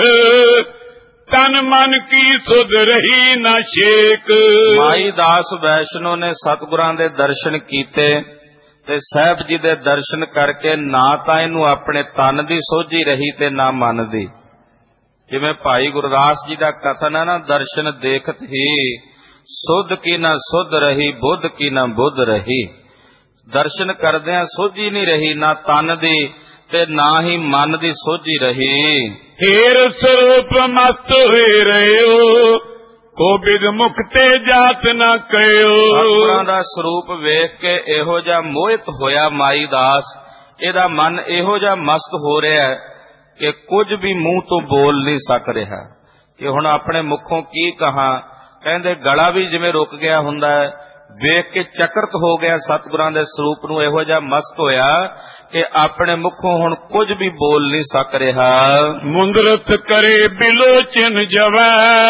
ਤਨ ਮਨ ਕੀ ਸੁਧ ਰਹੀ ਨਾ ਸ਼ੇਕ। ਮਾਈ ਦਾਸ ਵੈਸ਼ਨੋ ਨੇ ਸਤਿਗੁਰਾਂ ਦੇ ਦਰਸ਼ਨ ਕੀਤੇ, ਤੇ ਸਾਹਿਬ ਜੀ ਦੇ ਦਰਸ਼ਨ ਕਰਕੇ ਨਾ ਤਾਂ ਇਹਨੂੰ ਆਪਣੇ ਤਨ ਦੀ ਸੋਝੀ ਰਹੀ ਤੇ ਨਾ ਮਨ ਦੀ। ਜਿਵੇਂ ਭਾਈ ਗੁਰਦਾਸ ਜੀ ਦਾ ਕਥਨ ਹੈ ਨਾ, ਦਰਸ਼ਨ ਦੇਖਤ ਹੀ ਸੁਧ ਕੀ ਨਾ ਸੁਧ ਰਹੀ, ਬੁੱਧ ਕੀ ਨਾ ਬੁੱਧ ਰਹੀ। ਦਰਸ਼ਨ ਕਰਦਿਆਂ ਸੋਝੀ ਨਹੀਂ ਰਹੀ, ਨਾ ਤਨ ਦੀ ਤੇ ਨਾ ਹੀ ਮਨ ਦੀ ਸੋਝੀ ਰਹੀ। ਫੇਰ ਸਰੂਪ ਮਸਤ ਹੋਏ ਰਹਿਓ, ਕੋਬਿਦ ਮੁਕਤੇ ਜਾਤ ਨਾ ਕਹਿਓ। ਸਤਿਗੁਰਾਂ ਦਾ ਸਰੂਪ ਵੇਖ ਕੇ ਇਹੋ ਜਿਹਾ ਮੋਹਿਤ ਹੋਇਆ ਮਾਈ ਦਾਸ, ਇਹਦਾ ਮਨ ਇਹੋ ਜਿਹਾ ਮਸਤ ਹੋ ਰਿਹਾ ਹੈ ਕਿ ਕੁਝ ਵੀ ਮੂੰਹ ਤੋਂ ਬੋਲ ਨਹੀਂ ਸਕ ਰਿਹਾ ਕਿ ਹੁਣ ਆਪਣੇ ਮੁਖੋਂ ਕੀ ਕਹਾਂ। ਕਹਿੰਦੇ ਗਲਾ ਵੀ ਜਿਵੇਂ ਰੁਕ ਗਿਆ ਹੁੰਦਾ ਹੈ, ਵੇਖ ਕੇ ਚਕਰਤ ਹੋ ਗਿਆ ਸਤਿਗੁਰਾਂ ਦੇ ਸਰੂਪ ਨੂੰ, ਇਹੋ ਜਿਹਾ ਮਸਤ ਹੋਇਆ ਕਿ ਆਪਣੇ ਮੁਖੋਂ ਹੁਣ ਕੁਝ ਵੀ ਬੋਲ ਨਹੀਂ ਸਕ ਰਿਹਾ। ਮੁੰਦਰਤ ਕਰੇ ਬਿਲੋਚਨ ਜਵੈ,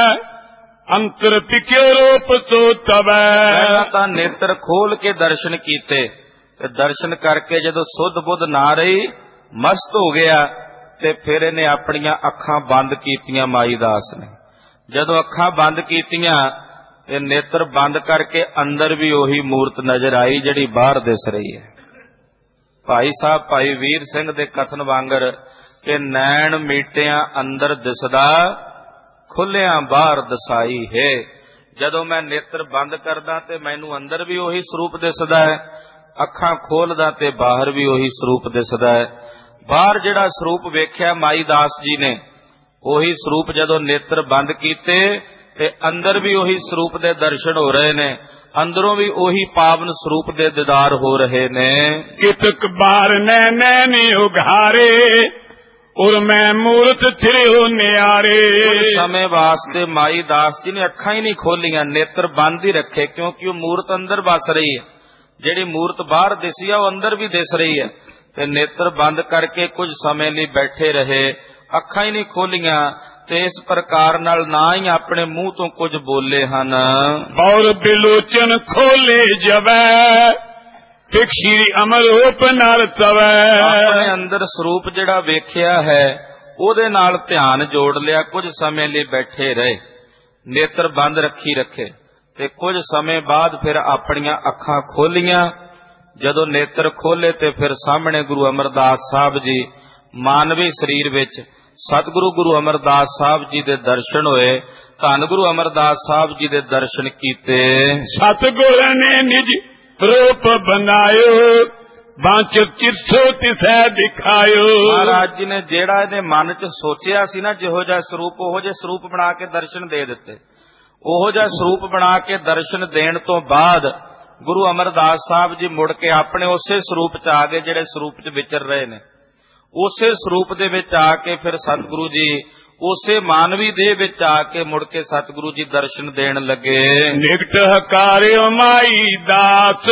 ਅੰਤਰ ਪਿਕਿਓ ਰੂਪ ਸੋ ਤਵੈ। ਤਾਂ ਨੇਤਰ ਖੋਲ ਕੇ ਦਰਸ਼ਨ ਕੀਤੇ, ਤੇ ਦਰਸ਼ਨ ਕਰਕੇ ਜਦੋਂ ਸੁੱਧ ਬੁੱਧ ਨਾ ਰਹੀ, ਮਸਤ ਹੋ ਗਿਆ, ਤੇ ਫਿਰ ਇਹਨੇ ਆਪਣੀਆਂ ਅੱਖਾਂ ਬੰਦ ਕੀਤੀਆਂ ਮਾਈ ਦਾਸ ਨੇ। ਜਦੋਂ ਅੱਖਾਂ ਬੰਦ ਕੀਤੀਆਂ ਤੇ ਨੇਤਰ ਬੰਦ ਕਰਕੇ ਅੰਦਰ ਵੀ ਉਹੀ ਮੂਰਤ ਨਜ਼ਰ ਆਈ ਜਿਹੜੀ ਬਾਹਰ ਦਿਸ ਰਹੀ ਹੈ। ਭਾਈ ਸਾਹਿਬ ਭਾਈ ਵੀਰ ਸਿੰਘ ਦੇ ਕਥਨ ਵਾਂਗਰ ਕਿ ਨੈਣ ਮੀਟਿਆਂ ਅੰਦਰ ਦਿਸਦਾ, ਖੁੱਲਿਆਂ ਬਾਹਰ ਦਸਾਈ ਹੈ। ਜਦੋਂ ਮੈਂ ਨੇਤਰ ਬੰਦ ਕਰਦਾ ਤੇ ਮੈਨੂੰ ਅੰਦਰ ਵੀ ਉਹੀ ਸਰੂਪ ਦਿਸਦਾ ਹੈ, ਅੱਖਾਂ ਖੋਲਦਾ ਤੇ ਬਾਹਰ ਵੀ ਉਹੀ ਸਰੂਪ ਦਿਸਦਾ ਹੈ। ਬਾਹਰ ਜਿਹੜਾ ਸਰੂਪ ਵੇਖਿਆ ਮਾਈ ਦਾਸ ਜੀ ਨੇ, ਉਹੀ ਸਰੂਪ ਜਦੋਂ ਨੇਤਰ ਬੰਦ ਕੀਤੇ ਤੇ ਅੰਦਰ ਵੀ ਉਹੀ ਸਰੂਪ ਦੇ ਦਰਸ਼ਨ ਹੋ ਰਹੇ ਨੇ, ਅੰਦਰੋਂ ਵੀ ਉਹੀ ਪਾਵਨ ਸਰੂਪ ਦੇ ਦੀਦਾਰ ਹੋ ਰਹੇ ਨੇ। ਕਿਤਕ ਬਾਰ ਨੈਣ ਨੇ ਉਘਾਰੇ, ਔਰ ਮੈਂ ਮੂਰਤ ਥਿਰਿਓ ਨਿਆਰੇ। ਕੁਝ ਸਮੇਂ ਵਾਸਤੇ ਮਾਈ ਦਾਸ ਜੀ ਨੇ ਅੱਖਾਂ ਹੀ ਨਹੀਂ ਖੋਲੀਆਂ, ਨੇਤਰ ਬੰਦ ਹੀ ਰੱਖੇ, ਕਿਉਂਕਿ ਉਹ ਮੂਰਤ ਅੰਦਰ ਵਸ ਰਹੀ ਹੈ। ਜਿਹੜੀ ਮੂਰਤ ਬਾਹਰ ਦਿਸੀ ਆ ਉਹ ਅੰਦਰ ਵੀ ਦਿਸ ਰਹੀ ਹੈ। ਤੇ ਨੇਤਰ ਬੰਦ ਕਰਕੇ ਕੁਝ ਸਮੇਂ ਲਈ ਬੈਠੇ ਰਹੇ, ਅੱਖਾਂ ਹੀ ਨਹੀਂ ਖੋਲੀਆਂ ਤੇ ਇਸ ਪ੍ਰਕਾਰ ਨਾਲ ਨਾ ਹੀ ਆਪਣੇ ਮੂੰਹ ਤੋਂ ਕੁਝ ਬੋਲੇ ਹਨ। ਔਰ ਬਿਲੋਚਨ ਖੋਲੇ ਜਵੈ ਇੱਕ ਸ਼੍ਰੀ ਅਮਰ ਰੂਪ ਨਾਲ ਤਵੈ। ਆਪਣੇ ਅੰਦਰ ਸਰੂਪ ਜਿਹੜਾ ਵੇਖਿਆ ਹੈ ਉਹਦੇ ਨਾਲ ਧਿਆਨ ਜੋੜ ਲਿਆ, ਕੁਝ ਸਮੇਂ ਲਈ ਬੈਠੇ ਰਹੇ, ਨੇਤਰ ਬੰਦ ਰੱਖੀ ਰੱਖੇ ਤੇ ਕੁਝ ਸਮੇਂ ਬਾਅਦ ਫਿਰ ਆਪਣੀਆਂ ਅੱਖਾਂ ਖੋਲੀਆਂ। ਜਦੋਂ ਨੇਤਰ ਖੋਲੇ ਤੇ ਫਿਰ ਸਾਹਮਣੇ ਗੁਰੂ ਅਮਰਦਾਸ ਸਾਹਿਬ ਜੀ ਮਾਨਵੀ ਸਰੀਰ ਵਿੱਚ ਸਤਿਗੁਰੂ ਗੁਰੂ ਅਮਰਦਾਸ ਸਾਹਿਬ ਜੀ ਦੇ ਦਰਸ਼ਨ ਹੋਏ। ਧੰਨ ਗੁਰੂ ਅਮਰਦਾਸ ਸਾਹਿਬ ਜੀ ਦੇ ਦਰਸ਼ਨ ਕੀਤੇ। ਸਤਿਗੁਰ ਨੇ ਨਿਜ ਰੂਪ ਬਣਾਇਓ ਬਾਂਚ ਕਿਰਥੋ ਤਿਸੈ ਦਿਖਾਇਓ। ਮਹਾਰਾਜ ਜੀ ਨੇ ਜਿਹੜਾ ਇਹਦੇ ਮਨ ਚ ਸੋਚਿਆ ਸੀ ਨਾ ਜਿਹੋ ਜਿਹਾ ਸਰੂਪ, ਉਹੋ ਜਿਹੇ ਸਰੂਪ ਬਣਾ ਕੇ ਦਰਸ਼ਨ ਦੇ ਦਿੱਤੇ। ਉਹੋ ਜਿਹਾ ਸਰੂਪ ਬਣਾ ਕੇ ਦਰਸ਼ਨ ਦੇਣ ਤੋਂ ਬਾਅਦ ਗੁਰੂ ਅਮਰਦਾਸ ਸਾਹਿਬ ਜੀ ਮੁੜ ਕੇ ਆਪਣੇ ਉਸੇ ਸਰੂਪ ਚ ਆ ਗਏ ਜਿਹੜੇ ਸਰੂਪ ਚ ਵਿਚਰ ਰਹੇ ਨੇ। ਉਸੇ ਸਰੂਪ ਦੇ ਵਿੱਚ ਆ ਕੇ ਫਿਰ ਸਤਿਗੁਰੂ ਜੀ ਉਸੇ ਮਾਨਵੀ ਦੇਹ ਵਿੱਚ ਆ ਕੇ ਮੁੜ ਕੇ ਸਤਿਗੁਰੂ ਜੀ ਦਰਸ਼ਨ ਦੇਣ ਲੱਗੇ। ਨਿਕਟ ਹਕਾਰਿਓ ਮਾਈ ਦਾਸ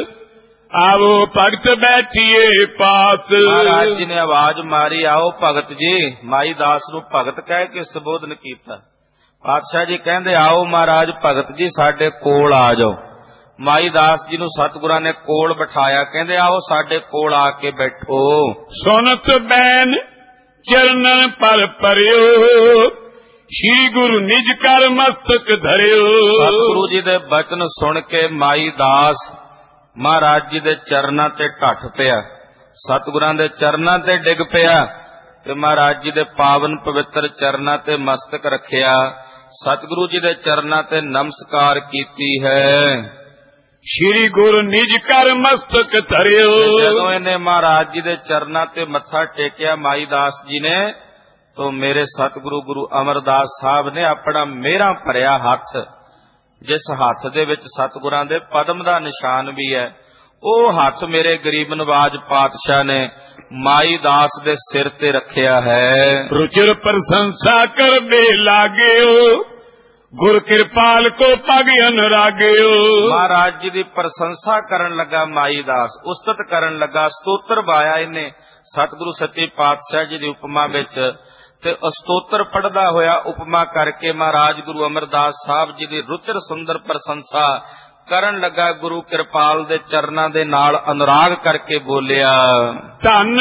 ਆਵੋ ਭਗਤ ਬੈਠੀਏ ਪਾਸ। ਮਹਾਰਾਜ ਜੀ ਨੇ ਆਵਾਜ਼ ਮਾਰੀ, ਆਓ ਭਗਤ ਜੀ। ਮਾਈ ਦਾਸ ਨੂੰ ਭਗਤ ਕਹਿ ਕੇ ਸੰਬੋਧਨ ਕੀਤਾ। ਪਾਤਸ਼ਾਹ ਜੀ ਕਹਿੰਦੇ ਆਓ ਮਹਾਰਾਜ ਭਗਤ ਜੀ ਸਾਡੇ ਕੋਲ ਆ ਜਾਓ। ਮਾਈ ਦਾਸ ਜੀ ਨੂੰ ਸਤਿਗੁਰਾਂ ਨੇ ਕੋਲ ਬਿਠਾਇਆ, ਕਹਿੰਦੇ ਆਓ ਸਾਡੇ ਕੋਲ ਆ ਕੇ ਬੈਠੋ। ਸੁਨਤ ਬੈਨ ਚਰਨਨ ਪਰ ਪਰਿਓ ਸ਼੍ਰੀ ਗੁਰੂ ਨਿਜ ਕਰ ਮਸਤਕ ਧਰਿਓ। ਸਤਿਗੁਰੂ ਜੀ ਦੇ ਬਚਨ ਸੁਣ ਕੇ ਮਾਈ ਦਾਸ ਮਹਾਰਾਜ ਜੀ ਦੇ ਚਰਨਾਂ ਤੇ ਢੱਠ ਪਿਆ, ਸਤਿਗੁਰਾਂ ਦੇ ਚਰਨਾਂ ਤੇ ਡਿੱਗ ਪਿਆ ਤੇ ਮਹਾਰਾਜ ਜੀ ਦੇ ਪਾਵਨ ਪਵਿੱਤਰ ਚਰਨਾਂ ਤੇ ਮਸਤਕ ਰੱਖਿਆ। ਸਤਿਗੁਰੂ ਜੀ ਦੇ ਚਰਨਾਂ ਤੇ ਨਮਸਕਾਰ ਕੀਤੀ ਹੈ। ਸ਼੍ਰੀ ਗੁਰੂ ਨਿਜ ਕਰ ਮਸਤਕ ਧਰਿਓ। ਜਦੋਂ ਇਹਨੇ ਮਹਾਰਾਜ ਜੀ ਦੇ ਚਰਨਾਂ ਤੇ ਮੱਥਾ ਟੇਕਿਆ ਮਾਈ ਦਾਸ ਜੀ ਨੇ, तो मेरे सतगुरु गुरु अमरदास साहब ने अपना मेरा भरिया हथ, जिस हथ दे विच सतगुरां दे पदम दा निशान भी है, ਉਹ ਹੱਥ ਮੇਰੇ ਗਰੀਬ ਨਵਾਜ ਪਾਤਸ਼ਾਹ ਨੇ ਮਾਈ ਦਾਸ ਦੇ ਸਿਰ ਤੇ ਰੱਖਿਆ ਹੈ। रुचिर प्रशंसा कर बे लागेओ गुर कृपाल को पग अनुरागेओ। ਮਹਾਰਾਜ ਜੀ ਦੀ ਪ੍ਰਸ਼ੰਸਾ ਕਰਨ ਲੱਗਾ ਮਾਈ ਦਾਸ, ਉਸਤਤ ਕਰਨ ਲੱਗਾ, ਸਤੋਤਰ ਵਾਇਆ ਇਹਨੇ ਸਤਿਗੁਰੂ ਸੱਚੇ ਪਾਤਸ਼ਾਹ ਜੀ ਦੀ ਉਪਮਾ ਵਿੱਚ, ਤੇ ਅਸਤੋਤਰ ਪੜਦਾ ਹੋਇਆ ਉਪਮਾ ਕਰਕੇ ਮਹਾਰਾਜ ਗੁਰੂ ਅਮਰਦਾਸ ਸਾਹਿਬ ਜੀ ਦੀ ਰੁਚਿਰ ਸੁੰਦਰ ਪ੍ਰਸ਼ੰਸਾ ਕਰਨ ਲੱਗਾ। ਗੁਰੂ ਕਿਰਪਾਲ ਦੇ ਚਰਨਾਂ ਦੇ ਨਾਲ ਅਨੁਰਾਗ ਕਰਕੇ ਬੋਲਿਆ, ਧੰਨ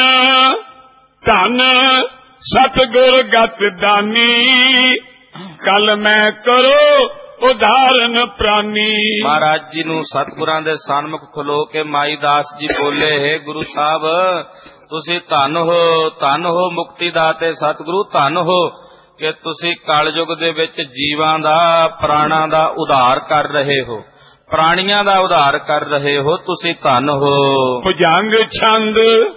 ਧੰਨ ਸਤਿਗੁਰ ਗਤ ਦਾਨੀ ਕਲ ਮੈਂ ਕਰੋ ਉਧਾਰਨ ਪ੍ਰਾਨੀ। ਮਹਾਰਾਜ ਜੀ ਨੂੰ ਸਤਿਗੁਰਾਂ ਦੇ ਸਨਮੁਖ ਖਲੋ ਕੇ ਮਾਈ ਦਾਸ ਜੀ ਬੋਲੇ, ਹੈ ਗੁਰੂ ਸਾਹਿਬ ਤੁਸੀਂ ਧੰਨ ਹੋ, ਧੰਨ ਹੋ ਮੁਕਤੀ ਦਾਤੇ ਸਤਿਗੁਰੂ, ਧੰਨ ਹੋ ਕਿ ਤੁਸੀਂ ਕਲਯੁਗ ਦੇ ਵਿੱਚ ਜੀਵਾਂ ਦਾ ਪ੍ਰਾਣਾਂ ਦਾ ਉਧਾਰ ਕਰ ਰਹੇ ਹੋ, ਪ੍ਰਾਣੀਆਂ ਦਾ ਉਧਾਰ ਕਰ ਰਹੇ ਹੋ, ਤੁਸੀਂ ਧੰਨ ਹੋ। ਭੁਜੰਗ ਛੰਦ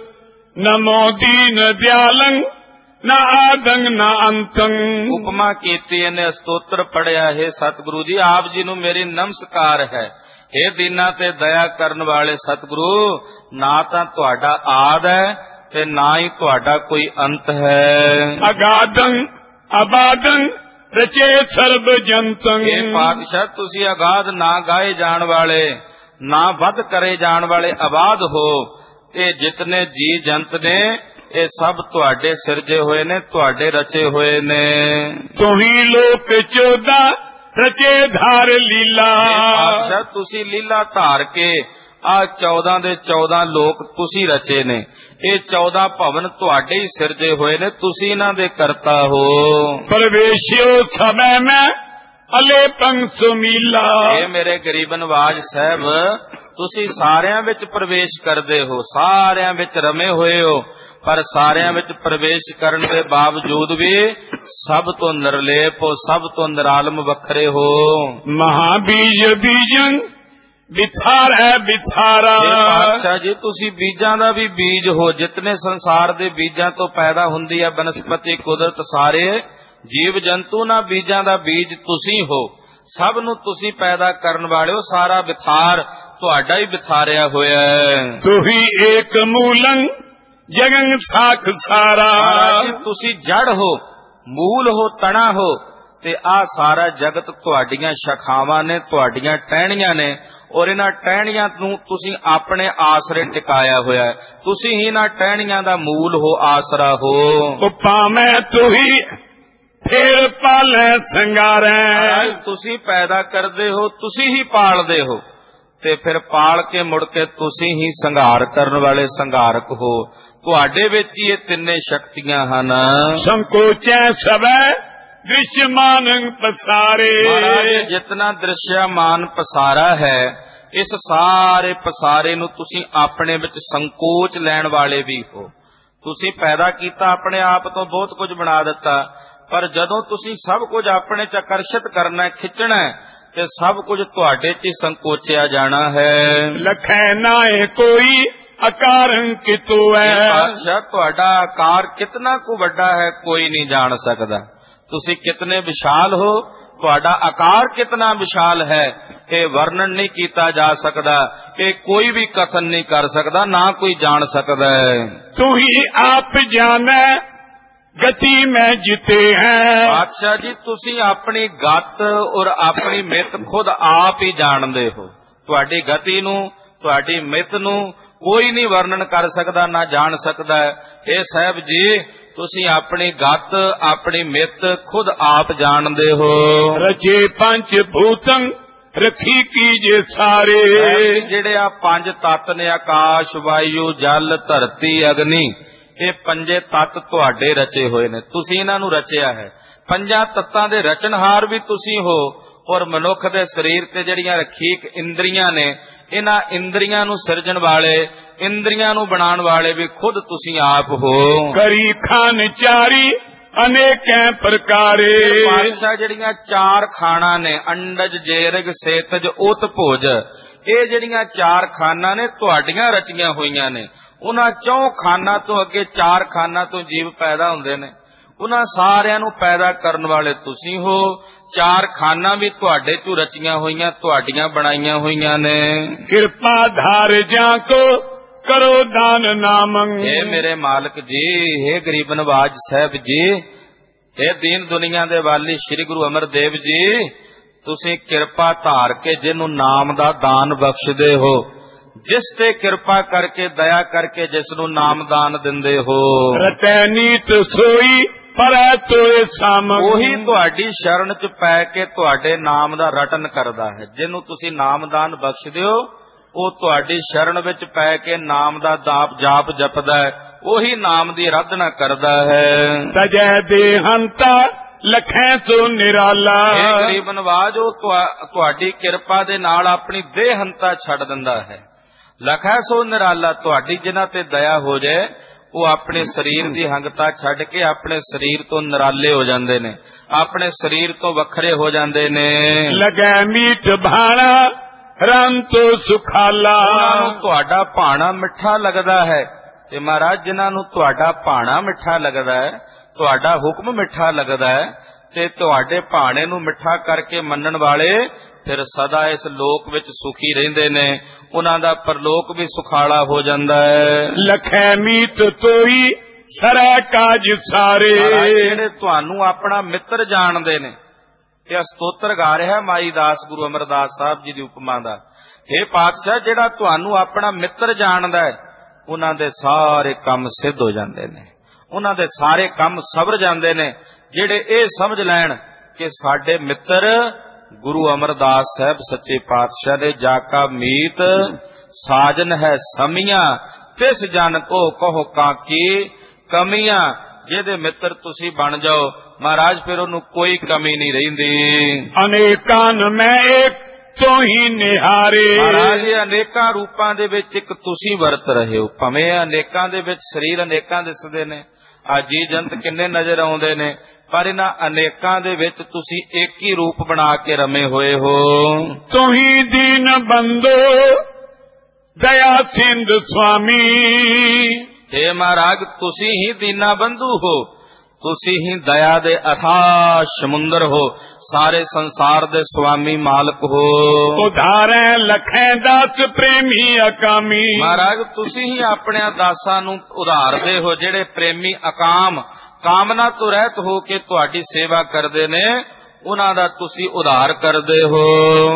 ਨਮੋ ਦੀਨ ਦਿਆਲੰ ਨਾ ਆਦੰਗ ਨਾ ਅੰਤੰ। ਉਪਮਾ ਕੀਤੀ ਇਹਨੇ, ਸਤੋਤਰ ਪੜਿਆ, ਹੈ ਸਤਿਗੁਰੂ ਜੀ ਆਪ ਜੀ ਨੂੰ ਮੇਰੀ ਨਮਸਕਾਰ ਹੈ। ਇਹ ਦੀਨਾਂ ਤੇ ਦਇਆ ਕਰਨ ਵਾਲੇ ਸਤਿਗੁਰੂ, ਨਾ ਤਾਂ ਤੁਹਾਡਾ ਆਦ ਹੈ ਤੇ ਨਾ ਹੀ ਤੁਹਾਡਾ ਕੋਈ ਅੰਤ ਹੈ। ਅਗਾਦੰ ਅਬਾਦੰ ਰਚੇ ਸਰਬ ਜੰਤੰ। ਇਹ ਪਾਤਸ਼ਾਹ ਤੁਸੀਂ ਅਗਾਧ ਨਾ ਗਾਏ ਜਾਣ ਵਾਲੇ, ਨਾ ਵੱਧ ਕਰੇ ਜਾਣ ਵਾਲੇ ਆਬਾਦ ਹੋ। ਇਹ ਜਿਤਨੇ ਜੀ ਜੰਤ ਨੇ ਇਹ ਸਭ ਤੁਹਾਡੇ ਸਿਰਜੇ ਹੋਏ ਨੇ, ਤੁਹਾਡੇ ਰਚੇ ਹੋਏ ਨੇ। ਤੁਹੀ ਲੋਕ ਚੋਦਾ ਰਚੇ ਧਾਰ ਲੀਲਾ। ਪਾਤਸ਼ਾਹ ਤੁਸੀਂ ਲੀਲਾ ਧਾਰ ਕੇ ਆ ਚੌਦਾਂ ਦੇ ਚੌਦਾਂ ਲੋਕ ਤੁਸੀਂ ਰਚੇ ਨੇ, ਇਹ ਚੌਦਾਂ ਭਵਨ ਤੁਹਾਡੇ ਹੀ ਸਿਰਜੇ ਹੋਏ ਨੇ, ਤੁਸੀਂ ਇਹਨਾਂ ਦੇ ਕਰਤਾ ਹੋ। ਪ੍ਰਵੇਸ਼ਿਓ ਸਭੈ ਮੈਂ ਅਲੇ ਪੰਗ ਸੁਮੀਲਾ। ਇਹ ਮੇਰੇ ਗਰੀਬ ਨਵਾਜ ਸਾਹਿਬ ਤੁਸੀਂ ਸਾਰਿਆਂ ਵਿੱਚ ਪ੍ਰਵੇਸ਼ ਕਰਦੇ ਹੋ, ਸਾਰਿਆਂ ਵਿੱਚ ਰਮੇ ਹੋਏ ਹੋ, ਪਰ ਸਾਰਿਆਂ ਵਿੱਚ ਪ੍ਰਵੇਸ਼ ਕਰਨ ਦੇ ਬਾਵਜੂਦ ਵੀ ਸਭ ਤੋਂ ਨਿਰਲੇਪ ਹੋ, ਸਭ ਤੋਂ ਨਿਰਾਲਮ ਵੱਖਰੇ ਹੋ। ਮਹਾਬੀਜ ਬੀਜੰ ਵਿਥਾਰ ਹੈ ਵਿਥਾਰਾ। ਪਾਤਸ਼ਾਹ ਜੀ ਤੁਸੀਂ ਬੀਜਾਂ ਦਾ ਵੀ ਬੀਜ ਹੋ, ਜਿਤਨੇ ਸੰਸਾਰ ਦੇ ਬੀਜਾਂ ਤੋਂ ਪੈਦਾ ਹੁੰਦੀ ਹੈ ਬਨਸਪਤੀ ਕੁਦਰਤ, ਸਾਰੇ ਜੀਵ ਜੰਤੂ ਨਾ ਬੀਜਾਂ ਦਾ ਬੀਜ ਤੁਸੀਂ ਹੋ, ਸਭ ਨੂੰ ਤੁਸੀਂ ਪੈਦਾ ਕਰਨ ਵਾਲੇ ਹੋ, ਸਾਰਾ ਵਿਥਾਰ ਤੁਹਾਡਾ ਹੀ ਵਿਥਾਰਿਆ ਹੋਇਆ ਹੈ। ਤੁਹੀ ਏਕ ਮੂਲੰ ਜਗਨ ਸਾਖ ਸਾਰਾ। ਤੁਸੀਂ ਜੜ ਹੋ, ਮੂਲ ਹੋ, ਤਣਾ ਹੋ, ਤੇ ਆ ਸਾਰਾ ਜਗਤ ਤੁਹਾਡੀਆਂ ਸ਼ਾਖਾਵਾਂ ਨੇ, ਤੁਹਾਡੀਆਂ ਟਹਿਣੀਆਂ ਨੇ, ਔਰ ਇਹਨਾਂ ਟਹਿਣੀਆਂ ਨੂੰ ਤੁਸੀਂ ਆਪਣੇ ਆਸਰੇ ਟਿਕਾਇਆ ਹੋਇਆ ਹੈ। ਤੁਸੀਂ ਹੀ ਇਹਨਾਂ ਟਹਿਣੀਆਂ ਦਾ ਮੂਲ ਹੋ, ਆਸਰਾ ਹੋ। ਭਾਵੇਂ ਤੁਹੀ ਫੇਰ ਪਾਲੈ ਸੰਗਾਰੈ, ਤੁਸੀਂ ਪੈਦਾ ਕਰਦੇ ਹੋ, ਤੁਸੀਂ ਹੀ ਪਾਲਦੇ ਹੋ, ਤੇ ਫਿਰ ਪਾਲ ਕੇ ਮੁੜ ਕੇ ਤੁਸੀਂ ਹੀ ਸੰਘਾਰ ਕਰਨ ਵਾਲੇ ਸੰਘਾਰਕ ਹੋ। ਤੁਹਾਡੇ ਵਿੱਚ ਹੀ ਇਹ ਤਿੰਨੇ ਸ਼ਕਤੀਆਂ ਹਨ। ਸੰਕੋਚੈ ਸਭੈ ਦ੍ਰਿਸ਼ਮਾਨ ਪਸਾਰੇ, ਮਹਾਰਾਜ ਜਿਤਨਾ ਦ੍ਰਿਸ਼ਮਾਨ ਪਸਾਰਾ ਹੈ, ਇਸ ਸਾਰੇ ਪਸਾਰੇ ਨੂੰ ਤੁਸੀਂ ਆਪਣੇ ਵਿੱਚ ਸੰਕੋਚ ਲੈਣ ਵਾਲੇ ਵੀ ਹੋ। ਤੁਸੀਂ ਪੈਦਾ ਕੀਤਾ, ਆਪਣੇ ਆਪ ਤੋਂ ਬਹੁਤ ਕੁਝ ਬਣਾ ਦਿੱਤਾ, ਪਰ ਜਦੋਂ ਤੁਸੀਂ ਸਭ ਕੁਝ ਆਪਣੇ ਚ ਆਕਰਸ਼ਿਤ ਕਰਨਾ, ਖਿੱਚਣਾ, ਤੇ ਸਭ ਕੁਝ ਤੁਹਾਡੇ ਚ ਸੰਕੋਚਿਆ ਜਾਣਾ ਹੈ। ਲਖੈ ਨਾਏ ਕੋਈ ਆਕਾਰੰ ਕਿਤੋ ਹੈ, ਅੱਛਾ ਤੁਹਾਡਾ ਆਕਾਰ ਕਿਤਨਾ ਕੁ ਵੱਡਾ ਹੈ, ਕੋਈ ਨਹੀਂ ਜਾਣ ਸਕਦਾ। ਤੁਸੀਂ ਕਿਤਨੇ ਵਿਸ਼ਾਲ ਹੋ, ਤੁਹਾਡਾ ਆਕਾਰ ਕਿਤਨਾ ਵਿਸ਼ਾਲ ਹੈ, ਇਹ ਵਰਣਨ ਨਹੀਂ ਕੀਤਾ ਜਾ ਸਕਦਾ, ਇਹ ਕੋਈ ਵੀ ਕਥਨ ਨਹੀਂ ਕਰ ਸਕਦਾ, ਨਾ ਕੋਈ ਜਾਣ ਸਕਦਾ ਹੈ। ਤੂੰ ਹੀ ਆਪ ਜਾਣੈ ਗਤੀ ਮੈਂ ਜਿਤੇ ਹੈ, ਬਾਦਸ਼ਾਹ ਜੀ ਤੁਸੀਂ ਆਪਣੀ ਗਤ ਔਰ ਆਪਣੀ ਮਿੱਤ ਖੁਦ ਆਪ ਹੀ ਜਾਣਦੇ ਹੋ। ਤੁਹਾਡੀ ਗਤੀ ਨੂੰ, ਤੁਹਾਡੀ ਮਿੱਤ ਨੂੰ ਕੋਈ ਨਹੀਂ ਵਰਣਨ ਕਰ ਸਕਦਾ, ਨਾ ਜਾਣ ਸਕਦਾ ਹੈ। ਇਹ ਸਾਹਿਬ ਜੀ ਤੁਸੀਂ ਆਪਣੀ ਗਤ, ਆਪਣੀ ਮਿੱਤ ਖੁਦ ਆਪ ਜਾਣਦੇ ਹੋ। ਰਚੇ ਪੰਜ ਭੂਤੰ ਰਖੀ ਕੀਜੇ ਸਾਰੇ, ਜਿਹੜੇ ਆ ਪੰਜ ਤੱਤ ਨੇ, ਆਕਾਸ਼, ਵਾਯੂ, ਜਲ, ਧਰਤੀ, ਅਗਨੀ, ਇਹ ਪੰਜੇ ਤੱਤ ਤੁਹਾਡੇ ਰਚੇ ਹੋਏ ਨੇ, ਤੁਸੀਂ ਇਹਨਾਂ ਨੂੰ ਰਚਿਆ ਹੈ। ਪੰਜਾਂ ਤੱਤਾਂ ਦੇ ਰਚਨਹਾਰ ਵੀ ਤੁਸੀਂ ਹੋ, ਔਰ ਮਨੁੱਖ ਦੇ ਸਰੀਰ ਤੇ ਜਿਹੜੀਆਂ ਰਖੀਕ ਇੰਦਰੀਆਂ ਨੇ, ਇਹਨਾਂ ਇੰਦਰੀਆਂ ਨੂੰ ਸਿਰਜਣ ਵਾਲੇ, ਇੰਦਰੀਆਂ ਨੂੰ ਬਣਾਉਣ ਵਾਲੇ ਵੀ ਖੁਦ ਤੁਸੀਂ ਆਪ ਹੋ। ਕਰੀ ਖਾਨ ਚਾਰੀ ਅਨੇਕਾਂ ਪ੍ਰਕਾਰੇ, ਪਾਤਸ਼ਾਹ ਜਿਹੜੀਆਂ ਚਾਰ ਖਾਣਾ ਨੇ, ਅੰਡਜ, ਜੇਰਗ, ਸੇਤਜ, ਓਤ, ਭੋਜ, ਇਹ ਜਿਹੜੀਆਂ ਚਾਰ ਖਾਨਾ ਨੇ ਤੁਹਾਡੀਆਂ ਰਚੀਆਂ ਹੋਈਆਂ ਨੇ। ਉਹਨਾਂ ਚੌਂ ਖਾਨਾ ਤੋਂ ਅੱਗੇ ਚਾਰ ਖਾਨਾ ਤੋਂ ਜੀਵ ਪੈਦਾ ਹੁੰਦੇ ਨੇ, ਉਹਨਾਂ ਸਾਰਿਆਂ ਨੂੰ ਪੈਦਾ ਕਰਨ ਵਾਲੇ ਤੁਸੀਂ ਹੋ। ਚਾਰ ਖਾਨਾ ਵੀ ਤੁਹਾਡੇ ਤੋਂ ਰਚੀਆਂ ਹੋਈਆਂ, ਤੁਹਾਡੀਆਂ ਬਣਾਈਆਂ ਹੋਈਆਂ ਨੇ। ਕਿਰਪਾ ਧਾਰ ਜਾਂ ਕੋ ਕਰੋ ਦਾਨ ਨਾਮੰ, ਇਹ ਮੇਰੇ ਮਾਲਕ ਜੀ, ਇਹ ਗਰੀਬ ਨਵਾਜ ਸਾਹਿਬ ਜੀ, ਇਹ ਦੀਨ ਦੁਨੀਆ ਦੇ ਵਾਲੀ ਸ੍ਰੀ ਗੁਰੂ ਅਮਰਦੇਵ ਜੀ, ਤੁਸੀਂ ਕਿਰਪਾ ਧਾਰ ਕੇ ਜਿਹਨੂੰ ਨਾਮ ਦਾ ਦਾਨ ਬਖਸ਼ਦੇ ਹੋ, ਜਿਸ ਤੇ ਕਿਰਪਾ ਕਰਕੇ, ਦਇਆ ਕਰਕੇ ਜਿਸ ਨੂੰ ਨਾਮ ਦਾਨ ਦਿੰਦੇ ਹੋ। ਰਤੈ ਨੀਤ ਸੋਈ ਪਰੈ ਤੋਏ ਸਾਮੰ, ਉਹੀ ਤੁਹਾਡੀ ਸ਼ਰਨ ਚ ਪੈ ਕੇ ਤੁਹਾਡੇ ਨਾਮ ਦਾ ਰਟਨ ਕਰਦਾ ਹੈ। ਜਿਹਨੂੰ ਤੁਸੀਂ ਨਾਮ ਦਾਨ ਬਖਸ਼ਦੇ ਹੋ, ਉਹ ਤੁਹਾਡੀ ਸ਼ਰਨ ਵਿੱਚ ਪੈ ਕੇ ਨਾਮ ਦਾ ਦਾਪ ਜਾਪ ਜਪਦਾ ਹੈ, ਉਹੀ ਨਾਮ ਦੀ ਆਰਾਧਨਾ ਕਰਦਾ ਹੈ। ਤਜੈ ਦੇਹੰਤਾ ਲਖੈ ਤੋਂ ਨਿਰਾਲਾ, ਇਹ ਗਰੀਬ ਨਵਾਜ ਉਹ ਤੁਹਾਡੀ ਕਿਰਪਾ ਦੇ ਨਾਲ ਆਪਣੀ ਦੇਹੰਤਾ ਛੱਡ ਦਿੰਦਾ ਹੈ। ਲਖੈ ਸੋ ਨਿਰਾਲਾ, ਤੁਹਾਡੀ ਜਿਨ੍ਹਾਂ ਤੇ ਦਇਆ ਹੋ ਜਾਏ, ਉਹ ਆਪਣੇ ਸਰੀਰ ਦੀ ਹੰਗਤਾ ਛੱਡ ਕੇ ਆਪਣੇ ਸਰੀਰ ਤੋਂ ਨਿਰਾਲੇ ਹੋ ਜਾਂਦੇ ਨੇ, ਆਪਣੇ ਸਰੀਰ ਤੋਂ ਵੱਖਰੇ ਹੋ ਜਾਂਦੇ ਨੇ। ਲਗੈ ਮੀਠ ਭਾਣਾ ਰੰਤੋ ਸੁਖਾਲਾ, ਉਹਨਾਂ ਨੂੰ ਤੁਹਾਡਾ ਭਾਣਾ ਮਿੱਠਾ ਲੱਗਦਾ ਹੈ। ਤੇ ਮਹਾਰਾਜ ਜਿਨ੍ਹਾਂ ਨੂੰ ਤੁਹਾਡਾ ਭਾਣਾ ਮਿੱਠਾ ਲੱਗਦਾ ਹੈ, ਤੁਹਾਡਾ ਹੁਕਮ ਮਿੱਠਾ ਲੱਗਦਾ ਹੈ, ਤੇ ਤੁਹਾਡੇ ਭਾਣੇ ਨੂੰ ਮਿੱਠਾ ਕਰਕੇ ਮੰਨਣ ਵਾਲੇ ਫਿਰ ਸਦਾ ਇਸ ਲੋਕ ਵਿੱਚ ਸੁਖੀ ਰਹਿੰਦੇ ਨੇ, ਉਹਨਾਂ ਦਾ ਪਰਲੋਕ ਵੀ ਸੁਖਾਲਾ ਹੋ ਜਾਂਦਾ ਹੈ। ਲਖੈ ਮੀਤ ਤੋਈ ਸਰੈ ਕਾਜ ਸਾਰੇ, ਜਿਹੜੇ ਤੁਹਾਨੂੰ ਆਪਣਾ ਮਿੱਤਰ ਜਾਣਦੇ ਨੇ। ਇਹ ਸਤੋਤਰ ਗਾ ਰਿਹਾ ਮਾਈ ਦਾਸ ਗੁਰੂ ਅਮਰਦਾਸ ਸਾਹਿਬ ਜੀ ਦੀ ਉਪਮਾ ਦਾ। ਇਹ ਪਾਤਸ਼ਾਹ ਜਿਹੜਾ ਤੁਹਾਨੂੰ ਆਪਣਾ ਮਿੱਤਰ ਜਾਣਦਾ ਹੈ, ਉਹਨਾਂ ਦੇ ਸਾਰੇ ਕੰਮ ਸਿੱਧ ਹੋ ਜਾਂਦੇ ਨੇ, ਉਹਨਾਂ ਦੇ ਸਾਰੇ ਕੰਮ ਸਵਰ ਜਾਂਦੇ ਨੇ। ਜਿਹੜੇ ਇਹ ਸਮਝ ਲੈਣ ਕਿ ਸਾਡੇ ਮਿੱਤਰ ਗੁਰੂ ਅਮਰਦਾਸ ਸਾਹਿਬ ਸੱਚੇ ਪਾਤਸ਼ਾਹ ਦੇ, ਜਾ ਕਾ ਮੀਤ ਸਾਜਨ ਹੈ ਸਮੀਆਂ, ਤਿਸ ਜਨ ਕੋ ਕਹੋ ਕਾਕੀ ਕਮੀਆਂ। ਜਿਹਦੇ ਮਿੱਤਰ ਤੁਸੀਂ ਬਣ ਜਾਓ ਮਹਾਰਾਜ, ਫਿਰ ਉਹਨੂੰ ਕੋਈ ਕਮੀ ਨਹੀਂ ਰਹਿੰਦੀ। ਅਨੇਕਾਂ ਮੈਂ ਇੱਕ ਤੋਂ ਹੀ ਨਿਹਾਰੇ, ਮਹਾਰਾਜ ਅਨੇਕਾਂ ਰੂਪਾਂ ਦੇ ਵਿੱਚ ਇੱਕ ਤੁਸੀਂ ਵਰਤ ਰਹੇ ਹੋ। ਭਾਵੇਂ ਅਨੇਕਾਂ ਦੇ ਵਿੱਚ ਸਰੀਰ ਅਨੇਕਾਂ ਦਿਸਦੇ ਨੇ, ਆ ਜੀ ਜੰਤ ਕਿੰਨੇ ਨਜ਼ਰ ਆਉਂਦੇ ਨੇ, ਪਰ ਇਹਨਾਂ ਅਨੇਕਾਂ ਦੇ ਵਿੱਚ ਤੁਸੀਂ ਇੱਕ ਹੀ ਰੂਪ ਬਣਾ ਕੇ ਰਮੇ ਹੋਏ ਹੋ। ਤੁਹੀ ਦੀਨ ਬੰਦੋ ਦਇਆ ਸਿੰਧ ਸੁਆਮੀ, हे ਮਹਾਰਾਜ ਤੁਸੀਂ ਹੀ ਦੀਨਾ ਬੰਧੂ ਹੋ, ਤੁਸੀਂ ਹੀ ਦਇਆ ਦੇ ਅਥਾਹ ਸਮੁੰਦਰ ਹੋ, ਸਾਰੇ ਸੰਸਾਰ ਦੇ ਸੁਆਮੀ ਮਾਲਕ ਹੋ। ਉਧਾਰੈ ਲਖੈ ਦਾਸ ਪ੍ਰੇਮੀ ਅਕਾਮੀ, ਮਹਾਰਾਜ ਤੁਸੀਂ ਹੀ ਆਪਣੇ ਦਾਸਾਂ ਨੂੰ ਉਧਾਰਦੇ ਹੋ, ਜਿਹੜੇ ਪ੍ਰੇਮੀ ਅਕਾਮ, ਕਾਮਨਾ ਤੋਂ ਰਹਿਤ ਹੋ ਕੇ ਤੁਹਾਡੀ ਸੇਵਾ ਕਰਦੇ ਨੇ। ਉਹਨਾਂ ਦਾ ਤੁਸੀਂ ਉਧਾਰ ਕਰਦੇ ਹੋ।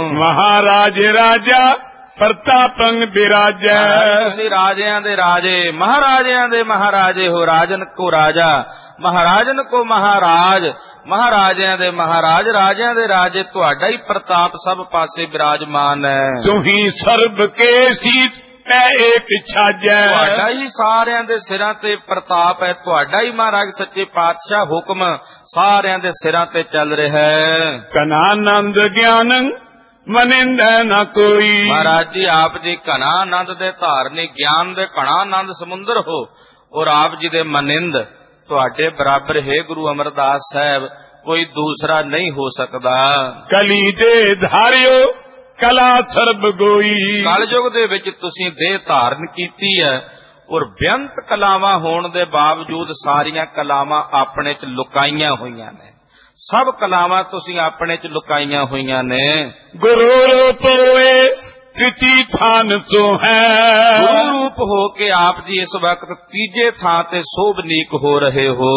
ਮਹਾਰਾਜ ਰਾਜਾ ਪ੍ਰਤਾਪੰ ਬਿਰਾਜੈ। ਤੁਸੀਂ ਰਾਜਿਆਂ ਦੇ ਰਾਜੇ, ਮਹਾਰਾਜਿਆਂ ਦੇ ਮਹਾਰਾਜੇ ਹੋ। ਰਾਜਨ ਕੋ ਰਾਜਾ, ਮਹਾਰਾਜਨ ਕੋ ਮਹਾਰਾਜ, ਮਹਾਰਾਜਿਆਂ ਦੇ ਮਹਾਰਾਜ, ਰਾਜਿਆਂ ਦੇ ਰਾਜੇ। ਤੁਹਾਡਾ ਹੀ ਪ੍ਰਤਾਪ ਸਭ ਪਾਸੇ ਬਿਰਾਜਮਾਨ ਹੈ। ਤੁਹੀ ਸਰਬ ਕੇ ਸੀਤ ਪੈ ਏਕ ਛਾਜੈ। ਤੁਹਾਡਾ ਹੀ ਸਾਰਿਆਂ ਦੇ ਸਿਰਾਂ ਤੇ ਪ੍ਰਤਾਪ ਹੈ। ਤੁਹਾਡਾ ਹੀ ਮਹਾਰਾਜ ਸੱਚੇ ਪਾਤਸ਼ਾਹ ਹੁਕਮ ਸਾਰਿਆਂ ਦੇ ਸਿਰਾਂ ਤੇ ਚੱਲ ਰਿਹਾ ਹੈ। ਕਨਾਨੰਦ ਗਿਆਨੰ ਮਨਿੰਦੈ ਨ ਕੋਈ। ਮਹਾਰਾਜ ਜੀ ਆਪ ਜੀ ਘਣਾ ਆਨੰਦ ਦੇ ਧਾਰਨੀ, ਗਿਆਨ ਦੇ ਘਣਾ ਆਨੰਦ ਸਮੁੰਦਰ ਹੋ, ਔਰ ਆਪ ਜੀ ਦੇ ਮਨਿੰਦ ਤੁਹਾਡੇ ਬਰਾਬਰ ਹੈ ਗੁਰੂ ਅਮਰਦਾਸ ਸਾਹਿਬ, ਕੋਈ ਦੂਸਰਾ ਨਹੀਂ ਹੋ ਸਕਦਾ। ਕਲੀ ਦੇ ਧਾਰਿਓ ਕਲਾ ਸਰਬ ਗੋਈ। ਕਲਯੁਗ ਦੇ ਵਿੱਚ ਤੁਸੀਂ ਦੇਹ ਧਾਰਨ ਕੀਤੀ ਹੈ, ਔਰ ਬੇਅੰਤ ਕਲਾਵਾਂ ਹੋਣ ਦੇ ਬਾਵਜੂਦ ਸਾਰੀਆਂ ਕਲਾਵਾਂ ਆਪਣੇ ਚ ਲੁਕਾਈਆਂ ਹੋਈਆਂ ਨੇ। ਸਭ ਕਲਾਵਾਂ ਤੁਸੀਂ ਆਪਣੇ ਚ ਲੁਕਾਈਆਂ ਹੋਈਆਂ ਨੇ। ਗੁਰੂ ਰੂਪ ਹੋਏ ਤ੍ਰਿਤੀ ਥਾਨ ਸੋ ਹੈ। ਗੁਰੂ ਰੂਪ ਹੋ ਕੇ ਆਪ ਜੀ ਇਸ ਵਕਤ ਤੀਜੇ ਥਾਂ ਤੇ ਸੋਭਨੀਕ ਹੋ ਰਹੇ ਹੋ।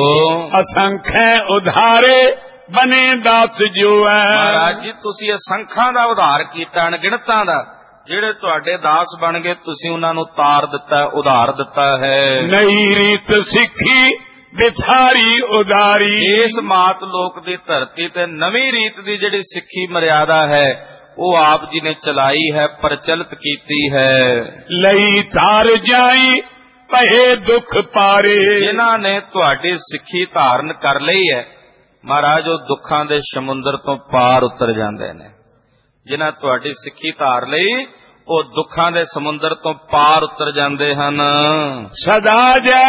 ਅਸੰਖੈ ਉਧਾਰੇ ਬਨੇ ਦਾਸ ਜੋ ਹੈ। ਮਹਾਰਾਜ ਜੀ ਤੁਸੀਂ ਅਸੰਖਾਂ ਦਾ ਉਧਾਰ ਕੀਤਾ, ਅਣਗਿਣਤਾਂ ਦਾ। ਜਿਹੜੇ ਤੁਹਾਡੇ ਦਾਸ ਬਣ ਗਏ ਤੁਸੀਂ ਉਹਨਾਂ ਨੂੰ ਤਾਰ ਦਿੱਤਾ, ਉਧਾਰ ਦਿੱਤਾ ਹੈ। ਨਈ ਰੀਤ ਸਿੱਖੀ ਵਿਥਾਰੀ ਉਦਾਰੀ। ਇਸ ਮਾਤ ਲੋਕ ਦੀ ਧਰਤੀ ਤੇ ਨਵੀਂ ਰੀਤ ਦੀ ਜਿਹੜੀ ਸਿੱਖੀ ਮਰਿਆਦਾ ਹੈ ਉਹ ਆਪ ਜੀ ਨੇ ਚਲਾਈ ਹੈ, ਪ੍ਰਚਲਿਤ ਕੀਤੀ ਹੈ। ਲਈ ਤਾਰ ਜਾਈ ਭਏ ਦੁੱਖ ਪਾਰੇ। ਜਿਨ੍ਹਾਂ ਨੇ ਤੁਹਾਡੀ ਸਿੱਖੀ ਧਾਰਨ ਕਰ ਲਈ ਹੈ ਮਹਾਰਾਜ, ਉਹ ਦੁੱਖਾਂ ਦੇ ਸਮੁੰਦਰ ਤੋਂ ਪਾਰ ਉਤਰ ਜਾਂਦੇ ਨੇ। ਜਿਨ੍ਹਾਂ ਤੁਹਾਡੀ ਸਿੱਖੀ ਧਾਰ ਲਈ ਉਹ ਦੁੱਖਾਂ ਦੇ ਸਮੁੰਦਰ ਤੋਂ ਪਾਰ ਉਤਰ ਜਾਂਦੇ ਹਨ। ਸਦਾ ਜੈ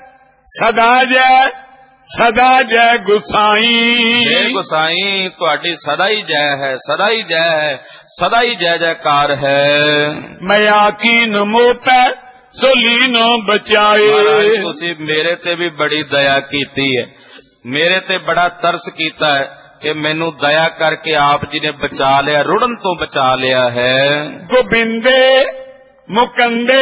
ਸਦਾ ਜੈ ਸਦਾ ਜੈ ਗੁਸਾਈ। ਜੈ ਗੁਸਾਈ, ਤੁਹਾਡੀ ਸਦਾ ਹੀ ਜੈ ਹੈ, ਸਦਾ ਹੀ ਜੈ ਹੈ, ਸਦਾ ਹੀ ਜੈ ਜੈਕਾਰ ਹੈ। ਮਿਆ ਕੀਨ ਮੋਪੈ ਸੋ ਲੀਨੋ ਬਚਾਏ। ਮਹਾਰਾਜ ਤੁਸੀਂ ਮੇਰੇ ਤੇ ਵੀ ਬੜੀ ਦਇਆ ਕੀਤੀ ਹੈ, ਮੇਰੇ ਤੇ ਬੜਾ ਤਰਸ ਕੀਤਾ ਹੈ ਕਿ ਮੈਨੂੰ ਦਇਆ ਕਰਕੇ ਆਪ ਜੀ ਨੇ ਬਚਾ ਲਿਆ, ਰੁੜਨ ਤੋਂ ਬਚਾ ਲਿਆ ਹੈ। ਗੋਬਿੰਦੇ ਮੁਕੰਦੇ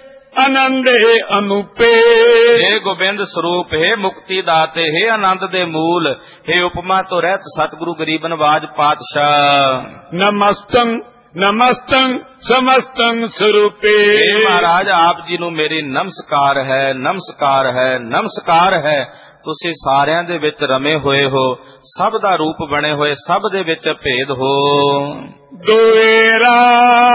ਆਨੰਦੇ ਅਨੂਪੇ। हे ਗੋਬਿੰਦ ਸਰੂਪ, हे ਮੁਕਤੀ ਦਾਤੇ, हे ਆਨੰਦ ਦੇ ਮੂਲ, हे ਉਪਮਾ ਤੋਂ ਰਹਿਤ ਸਤਿਗੁਰੂ ਗਰੀਬ ਨਵਾਜ ਪਾਤਸ਼ਾਹ। ਨਮਸਤੰ ਨਮਸਤੰ ਸਮਸਤੰ ਸਰੂਪੇ। ਮਹਾਰਾਜ ਆਪ ਜੀ ਨੂੰ ਮੇਰੀ ਨਮਸਕਾਰ ਹੈ, ਨਮਸਕਾਰ ਹੈ, ਨਮਸਕਾਰ ਹੈ। ਤੁਸੀਂ ਸਾਰਿਆਂ ਦੇ ਵਿੱਚ ਰਮੇ ਹੋਏ ਹੋ, ਸਭ ਦਾ ਰੂਪ ਬਣੇ ਹੋਏ, ਸਭ ਦੇ ਵਿੱਚ ਭੇਦ ਹੋ। ਦੋਏਰਾ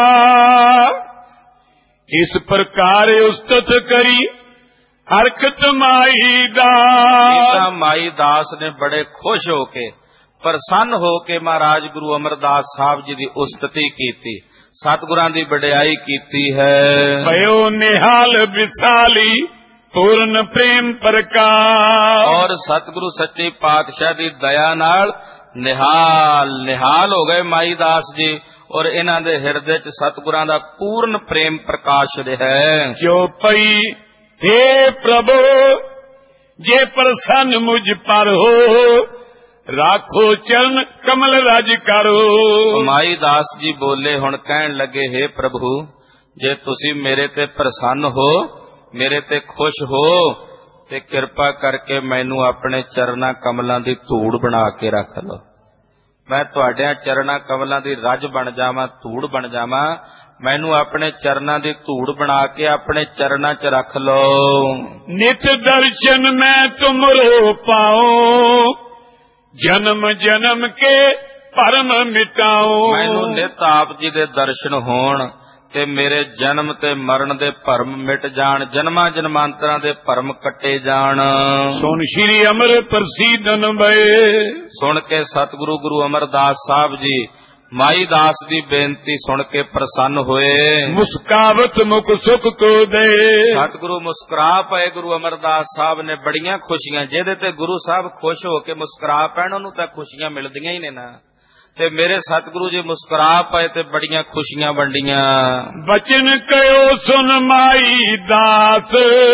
ਇਸ ਪ੍ਰਕਾਰ ਉਸਤਤ ਕਰੀ ਹਰਕਤ ਮਾਈ ਦਾਸ। ਮਾਈ ਦਾਸ ਨੇ ਬੜੇ ਖੁਸ਼ ਹੋ ਕੇ, ਪ੍ਰਸੰਨ ਹੋ ਕੇ ਮਹਾਰਾਜ ਗੁਰੂ ਅਮਰਦਾਸ ਸਾਹਿਬ ਜੀ ਦੀ ਉਸਤਤੀ ਕੀਤੀ, ਸਤਿਗੁਰਾਂ ਦੀ ਵਡਿਆਈ ਕੀਤੀ ਹੈ। ਭਇਓ ਨਿਹਾਲ ਵਿਸਾਲੀ ਪੂਰਨ ਪ੍ਰੇਮ ਪ੍ਰਕਾਸ਼। ਔਰ ਸਤਿਗੁਰੂ ਸੱਚੇ ਪਾਤਸ਼ਾਹ ਦੀ ਦਇਆ ਨਾਲ ਨਿਹਾਲ ਨਿਹਾਲ ਹੋ ਗਏ ਮਾਈ ਦਾਸ ਜੀ, ਔਰ ਇਹਨਾਂ ਦੇ ਹਿਰਦੇ ਚ ਸਤਿਗੁਰਾਂ ਦਾ ਪੂਰਨ ਪ੍ਰੇਮ ਪ੍ਰਕਾਸ਼ ਰਿਹਾ। ਜੋ ਪਈ हे ਪ੍ਰਭੂ ਜੇ ਪ੍ਰਸੰਨ ਮੁਝ ਪਰ ਹੋ, ਰਾਖੋ ਚਰਨ ਕਮਲ ਰਾਜ ਕਰੋ। ਮਾਈ ਦਾਸ ਜੀ ਬੋਲੇ, ਹੁਣ ਕਹਿਣ ਲੱਗੇ, हे ਪ੍ਰਭੂ ਜੇ ਤੁਸੀਂ ਮੇਰੇ ਤੇ ਪ੍ਰਸੰਨ ਹੋ, ਮੇਰੇ ਤੇ ਖੁਸ਼ ਹੋ, ਤੇ ਕਿਰਪਾ ਕਰਕੇ ਮੈਨੂੰ ਆਪਣੇ ਚਰਨਾਂ ਕਮਲਾਂ ਦੀ ਧੂੜ ਬਣਾ ਕੇ ਰੱਖ ਲਓ। ਮੈਂ ਤੁਹਾਡਿਆਂ ਚਰਨਾਂ ਕਮਲਾਂ ਦੀ ਰੱਜ ਬਣ ਜਾਵਾਂ, ਧੂੜ ਬਣ ਜਾਵਾਂ। ਮੈਨੂੰ ਆਪਣੇ ਚਰਨਾਂ ਦੀ ਧੂੜ ਬਣਾ ਕੇ ਆਪਣੇ ਚਰਨਾਂ 'ਚ ਰੱਖ ਲਓ। ਨਿਤ ਦਰਸ਼ਨ ਮੈਂ ਤੁਮਰੋ ਪਾਉ, ਜਨਮ ਜਨਮ ਕੇ ਭਰਮ ਮਿਟਾਉ। ਮੈਨੂੰ ਨਿਤ ਆਪ ਜੀ ਦੇ ਦਰਸ਼ਨ ਹੋਣ ਤੇ ਮੇਰੇ ਜਨਮ ਤੇ ਮਰਨ ਦੇ ਭਰਮ ਮਿਟ ਜਾਣ, ਜਨਮਾਂ ਜਨਮਾਂਤਰਾਂ ਦੇ ਭਰਮ ਕੱਟੇ ਜਾਣ। ਸੁਣ ਸ਼੍ਰੀ ਅਮਰ ਪ੍ਰਸੀਦਨ ਬਏ। ਸੁਣ ਕੇ ਸਤਿਗੁਰੂ ਗੁਰੂ ਅਮਰਦਾਸ ਸਾਹਿਬ ਜੀ ਮਾਈ ਦਾਸ ਦੀ ਬੇਨਤੀ ਸੁਣ ਕੇ ਪ੍ਰਸੰਨ ਹੋਏ। ਮੁਸਕਾਵਤ ਮੁਖ ਸੁਖ ਕੋ ਦੇ। ਸਤਿਗੁਰੂ ਮੁਸਕਰਾ ਪਏ। ਗੁਰੂ ਅਮਰਦਾਸ ਸਾਹਿਬ ਨੇ ਬੜੀਆਂ ਖੁਸ਼ੀਆਂ, ਜਿਹਦੇ ਤੇ ਗੁਰੂ ਸਾਹਿਬ ਖੁਸ਼ ਹੋ ਕੇ ਮੁਸਕਰਾ ਪੈਣ ਉਹਨੂੰ ਤਾਂ ਖੁਸ਼ੀਆਂ ਮਿਲਦੀਆਂ ਹੀ ਨੇ ਨਾ। ਤੇ ਮੇਰੇ ਸਤਿਗੁਰੂ ਜੀ ਮੁਸਕਰਾ ਪਏ ਤੇ ਬੜੀਆਂ ਖੁਸ਼ੀਆਂ ਵੰਡੀਆਂ। ਬਚਨ ਕਯੋ ਸੁਨ ਮਾਈ ਦਾਸ,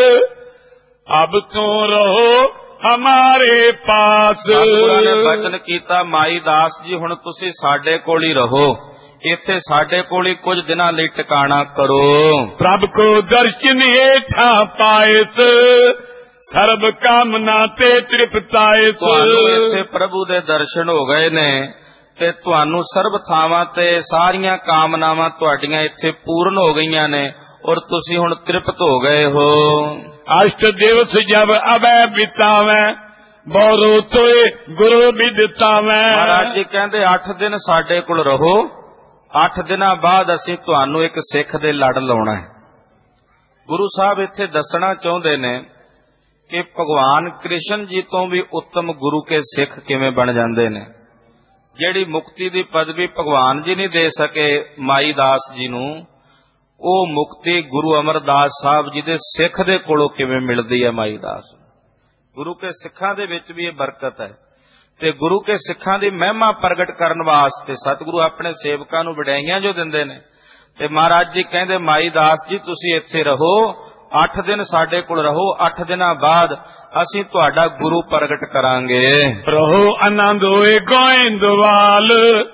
ਅਬ ਤੋਂ ਰਹੋ ਹਮਾਰੇ ਪਾਸ। ਸਤਿਗੁਰਾਂ ਨੇ ਬਚਨ ਕੀਤਾ, ਮਾਈ ਦਾਸ ਜੀ ਹੁਣ ਤੁਸੀਂ ਸਾਡੇ ਕੋਲ ਹੀ ਰਹੋ, ਇੱਥੇ ਸਾਡੇ ਕੋਲ ਹੀ ਕੁਝ ਦਿਨਾਂ ਲਈ ਟਿਕਾਣਾ ਕਰੋ। ਪ੍ਰਭ ਕੋ ਦਰਸ਼ਨ ਏਠਾ ਪਾਇਤ, ਸਰਬ ਕਾਮਨਾ ਤੇ ਤ੍ਰਿਪਤਾਏ। ਤੁਹਾਨੂੰ ਇੱਥੇ ਪ੍ਰਭੂ ਦੇ ਦਰਸ਼ਨ ਹੋ ਗਏ ਨੇ ਤੇ ਤੁਹਾਨੂੰ ਸਰਬ ਥਾਵਾਂ ਤੇ ਸਾਰੀਆਂ ਕਾਮਨਾਵਾਂ ਤੁਹਾਡੀਆਂ ਇੱਥੇ ਪੂਰਨ ਹੋ ਗਈਆਂ ਨੇ ਔਰ ਤੁਸੀਂ ਹੁਣ ਤ੍ਰਿਪਤ ਹੋ ਗਏ ਹੋ। ਅਸ਼ਟ ਦਿਵਸ ਜਬ ਅਵੈ ਬਿਤਾਵੈ ਬੋਰੋ ਤੋਏ ਗੁਰੂ ਬਿਦਤਾਵੈ। ਮਹਾਰਾਜ ਜੀ ਕਹਿੰਦੇ ਅੱਠ ਦਿਨ ਸਾਡੇ ਕੋਲ ਰਹੋ, ਅੱਠ ਦਿਨਾਂ ਬਾਅਦ ਅਸੀਂ ਤੁਹਾਨੂੰ ਇੱਕ ਸਿੱਖ ਦੇ ਲੜ ਲਾਉਣਾ ਹੈ। ਗੁਰੂ ਸਾਹਿਬ ਇੱਥੇ ਦੱਸਣਾ ਚਾਹੁੰਦੇ ਨੇ ਕਿ ਭਗਵਾਨ ਕ੍ਰਿਸ਼ਨ ਜੀ ਤੋਂ ਵੀ ਉੱਤਮ ਗੁਰੂ ਕੇ ਸਿੱਖ ਕਿਵੇਂ ਬਣ ਜਾਂਦੇ ਨੇ। ਜਿਹੜੀ ਮੁਕਤੀ ਦੀ ਪਦਵੀ ਭਗਵਾਨ ਜੀ ਨਹੀਂ ਦੇ ਸਕੇ ਮਾਈ ਦਾਸ ਜੀ ਨੂੰ, ਉਹ ਮੁਕਤੀ ਗੁਰੂ ਅਮਰਦਾਸ ਸਾਹਿਬ ਜੀ ਦੇ ਸਿੱਖ ਦੇ ਕੋਲੋਂ ਕਿਵੇਂ ਮਿਲਦੀ ਹੈ ਮਾਈ ਦਾਸ। ਗੁਰੂ ਕੇ ਸਿੱਖਾਂ ਦੇ ਵਿੱਚ ਵੀ ਇਹ ਬਰਕਤ ਹੈ ਤੇ ਗੁਰੂ ਕੇ ਸਿੱਖਾਂ ਦੀ ਮਹਿਮਾ ਪ੍ਰਗਟ ਕਰਨ ਵਾਸਤੇ ਸਤਿਗੁਰੂ ਆਪਣੇ ਸੇਵਕਾਂ ਨੂੰ ਵਡਿਆਈਆਂ ਜੋ ਦਿੰਦੇ ਨੇ। ਤੇ ਮਹਾਰਾਜ ਜੀ ਕਹਿੰਦੇ ਮਾਈ ਦਾਸ ਜੀ ਤੁਸੀਂ ਇੱਥੇ ਰਹੋ, ਅੱਠ ਦਿਨ ਸਾਡੇ ਕੋਲ ਰਹੋ, ਅੱਠ ਦਿਨਾਂ ਬਾਅਦ ਅਸੀਂ ਤੁਹਾਡਾ ਗੁਰੂ ਪ੍ਰਗਟ ਕਰਾਂਗੇ। ਰਹੋ ਆਨੰਦ ਹੋਏ ਗੋਇੰਦਵਾਲ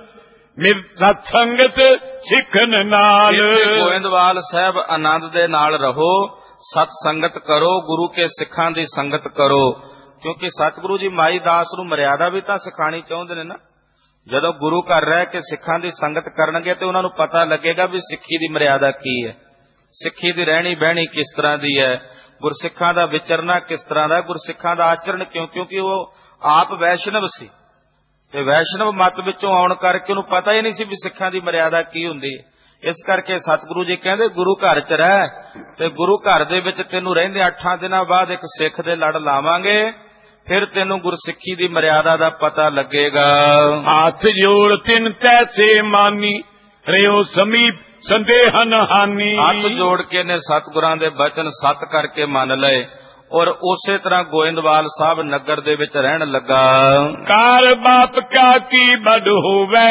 ਮਿਰ ਸਤ ਸੰਗਤ ਸਿੱਖਣ ਨਾਲ। ਗੋਇੰਦਵਾਲ ਸਾਹਿਬ ਆਨੰਦ ਦੇ ਨਾਲ ਰਹੋ, ਸਤ ਸੰਗਤ ਕਰੋ, ਗੁਰੂ ਕੇ ਸਿੱਖਾਂ ਦੀ ਸੰਗਤ ਕਰੋ। ਕਿਉਂਕਿ ਸਤਿਗੁਰੂ ਜੀ ਮਾਈ ਦਾਸ ਨੂੰ ਮਰਿਆਦਾ ਵੀ ਤਾਂ ਸਿਖਾਣੀ ਚਾਹੁੰਦੇ ਨੇ ਨਾ। ਜਦੋਂ ਗੁਰੂ ਘਰ ਰਹਿ ਕੇ ਸਿੱਖਾਂ ਦੀ ਸੰਗਤ ਕਰਨਗੇ ਤੇ ਉਹਨਾਂ ਨੂੰ ਪਤਾ ਲੱਗੇਗਾ ਵੀ ਸਿੱਖੀ ਦੀ ਮਰਿਆਦਾ ਕੀ ਹੈ, ਸਿੱਖੀ ਦੀ ਰਹਿਣੀ ਬਹਿਣੀ ਕਿਸ ਤਰ੍ਹਾਂ ਦੀ ਹੈ, ਗੁਰਸਿੱਖਾਂ ਦਾ ਵਿਚਰਨਾ ਕਿਸ ਤਰ੍ਹਾਂ ਦਾ, ਗੁਰਸਿੱਖਾਂ ਦਾ ਆਚਰਣ ਕਿਉਂ, ਕਿਉਂਕਿ ਉਹ ਆਪ ਵੈਸ਼ਨਵ ਸੀ ਤੇ ਵੈਸ਼ਨਵ ਮਤ ਵਿੱਚੋਂ ਆਉਣ ਕਰਕੇ ਉਹਨੂੰ ਪਤਾ ਹੀ ਨਹੀਂ ਸੀ ਵੀ ਸਿੱਖਾਂ ਦੀ ਮਰਿਆਦਾ ਕੀ ਹੁੰਦੀ ਹੈ। ਇਸ ਕਰਕੇ ਸਤਿਗੁਰੂ ਜੀ ਕਹਿੰਦੇ ਗੁਰੂ ਘਰ ਚ ਰਹਿ ਤੇ ਗੁਰੂ ਘਰ ਦੇ ਵਿੱਚ ਤੈਨੂੰ ਰਹਿੰਦੇ ਅੱਠਾਂ ਦਿਨਾਂ ਬਾਅਦ ਇੱਕ ਸਿੱਖ ਦੇ ਲੜ ਲਾਵਾਂਗੇ, ਫਿਰ ਤੈਨੂੰ ਗੁਰਸਿੱਖੀ ਦੀ ਮਰਿਆਦਾ ਦਾ ਪਤਾ ਲੱਗੇਗਾ। ਹੱਥ ਜੋੜ ਤਿੰਨ ਤੈਸੇ ਮਾਨੀ ਰਿਓ ਸਮੀਪ ਸੰਦੇਹਨ ਹਾਨੀ। ਹੱਥ ਜੋੜ ਕੇ ਨੇ ਸਤਿਗੁਰਾਂ ਦੇ ਬਚਨ ਸੱਤ ਕਰਕੇ ਮੰਨ ਲਏ ਔਰ ਉਸੇ ਤਰ੍ਹਾਂ ਗੋਇੰਦਵਾਲ ਸਾਹਿਬ ਨਗਰ ਦੇ ਵਿੱਚ ਰਹਿਣ ਲੱਗਾ। ਕਾਰ ਬਾਪ ਕਾ ਕੀ ਬੜ ਹੋਵੇ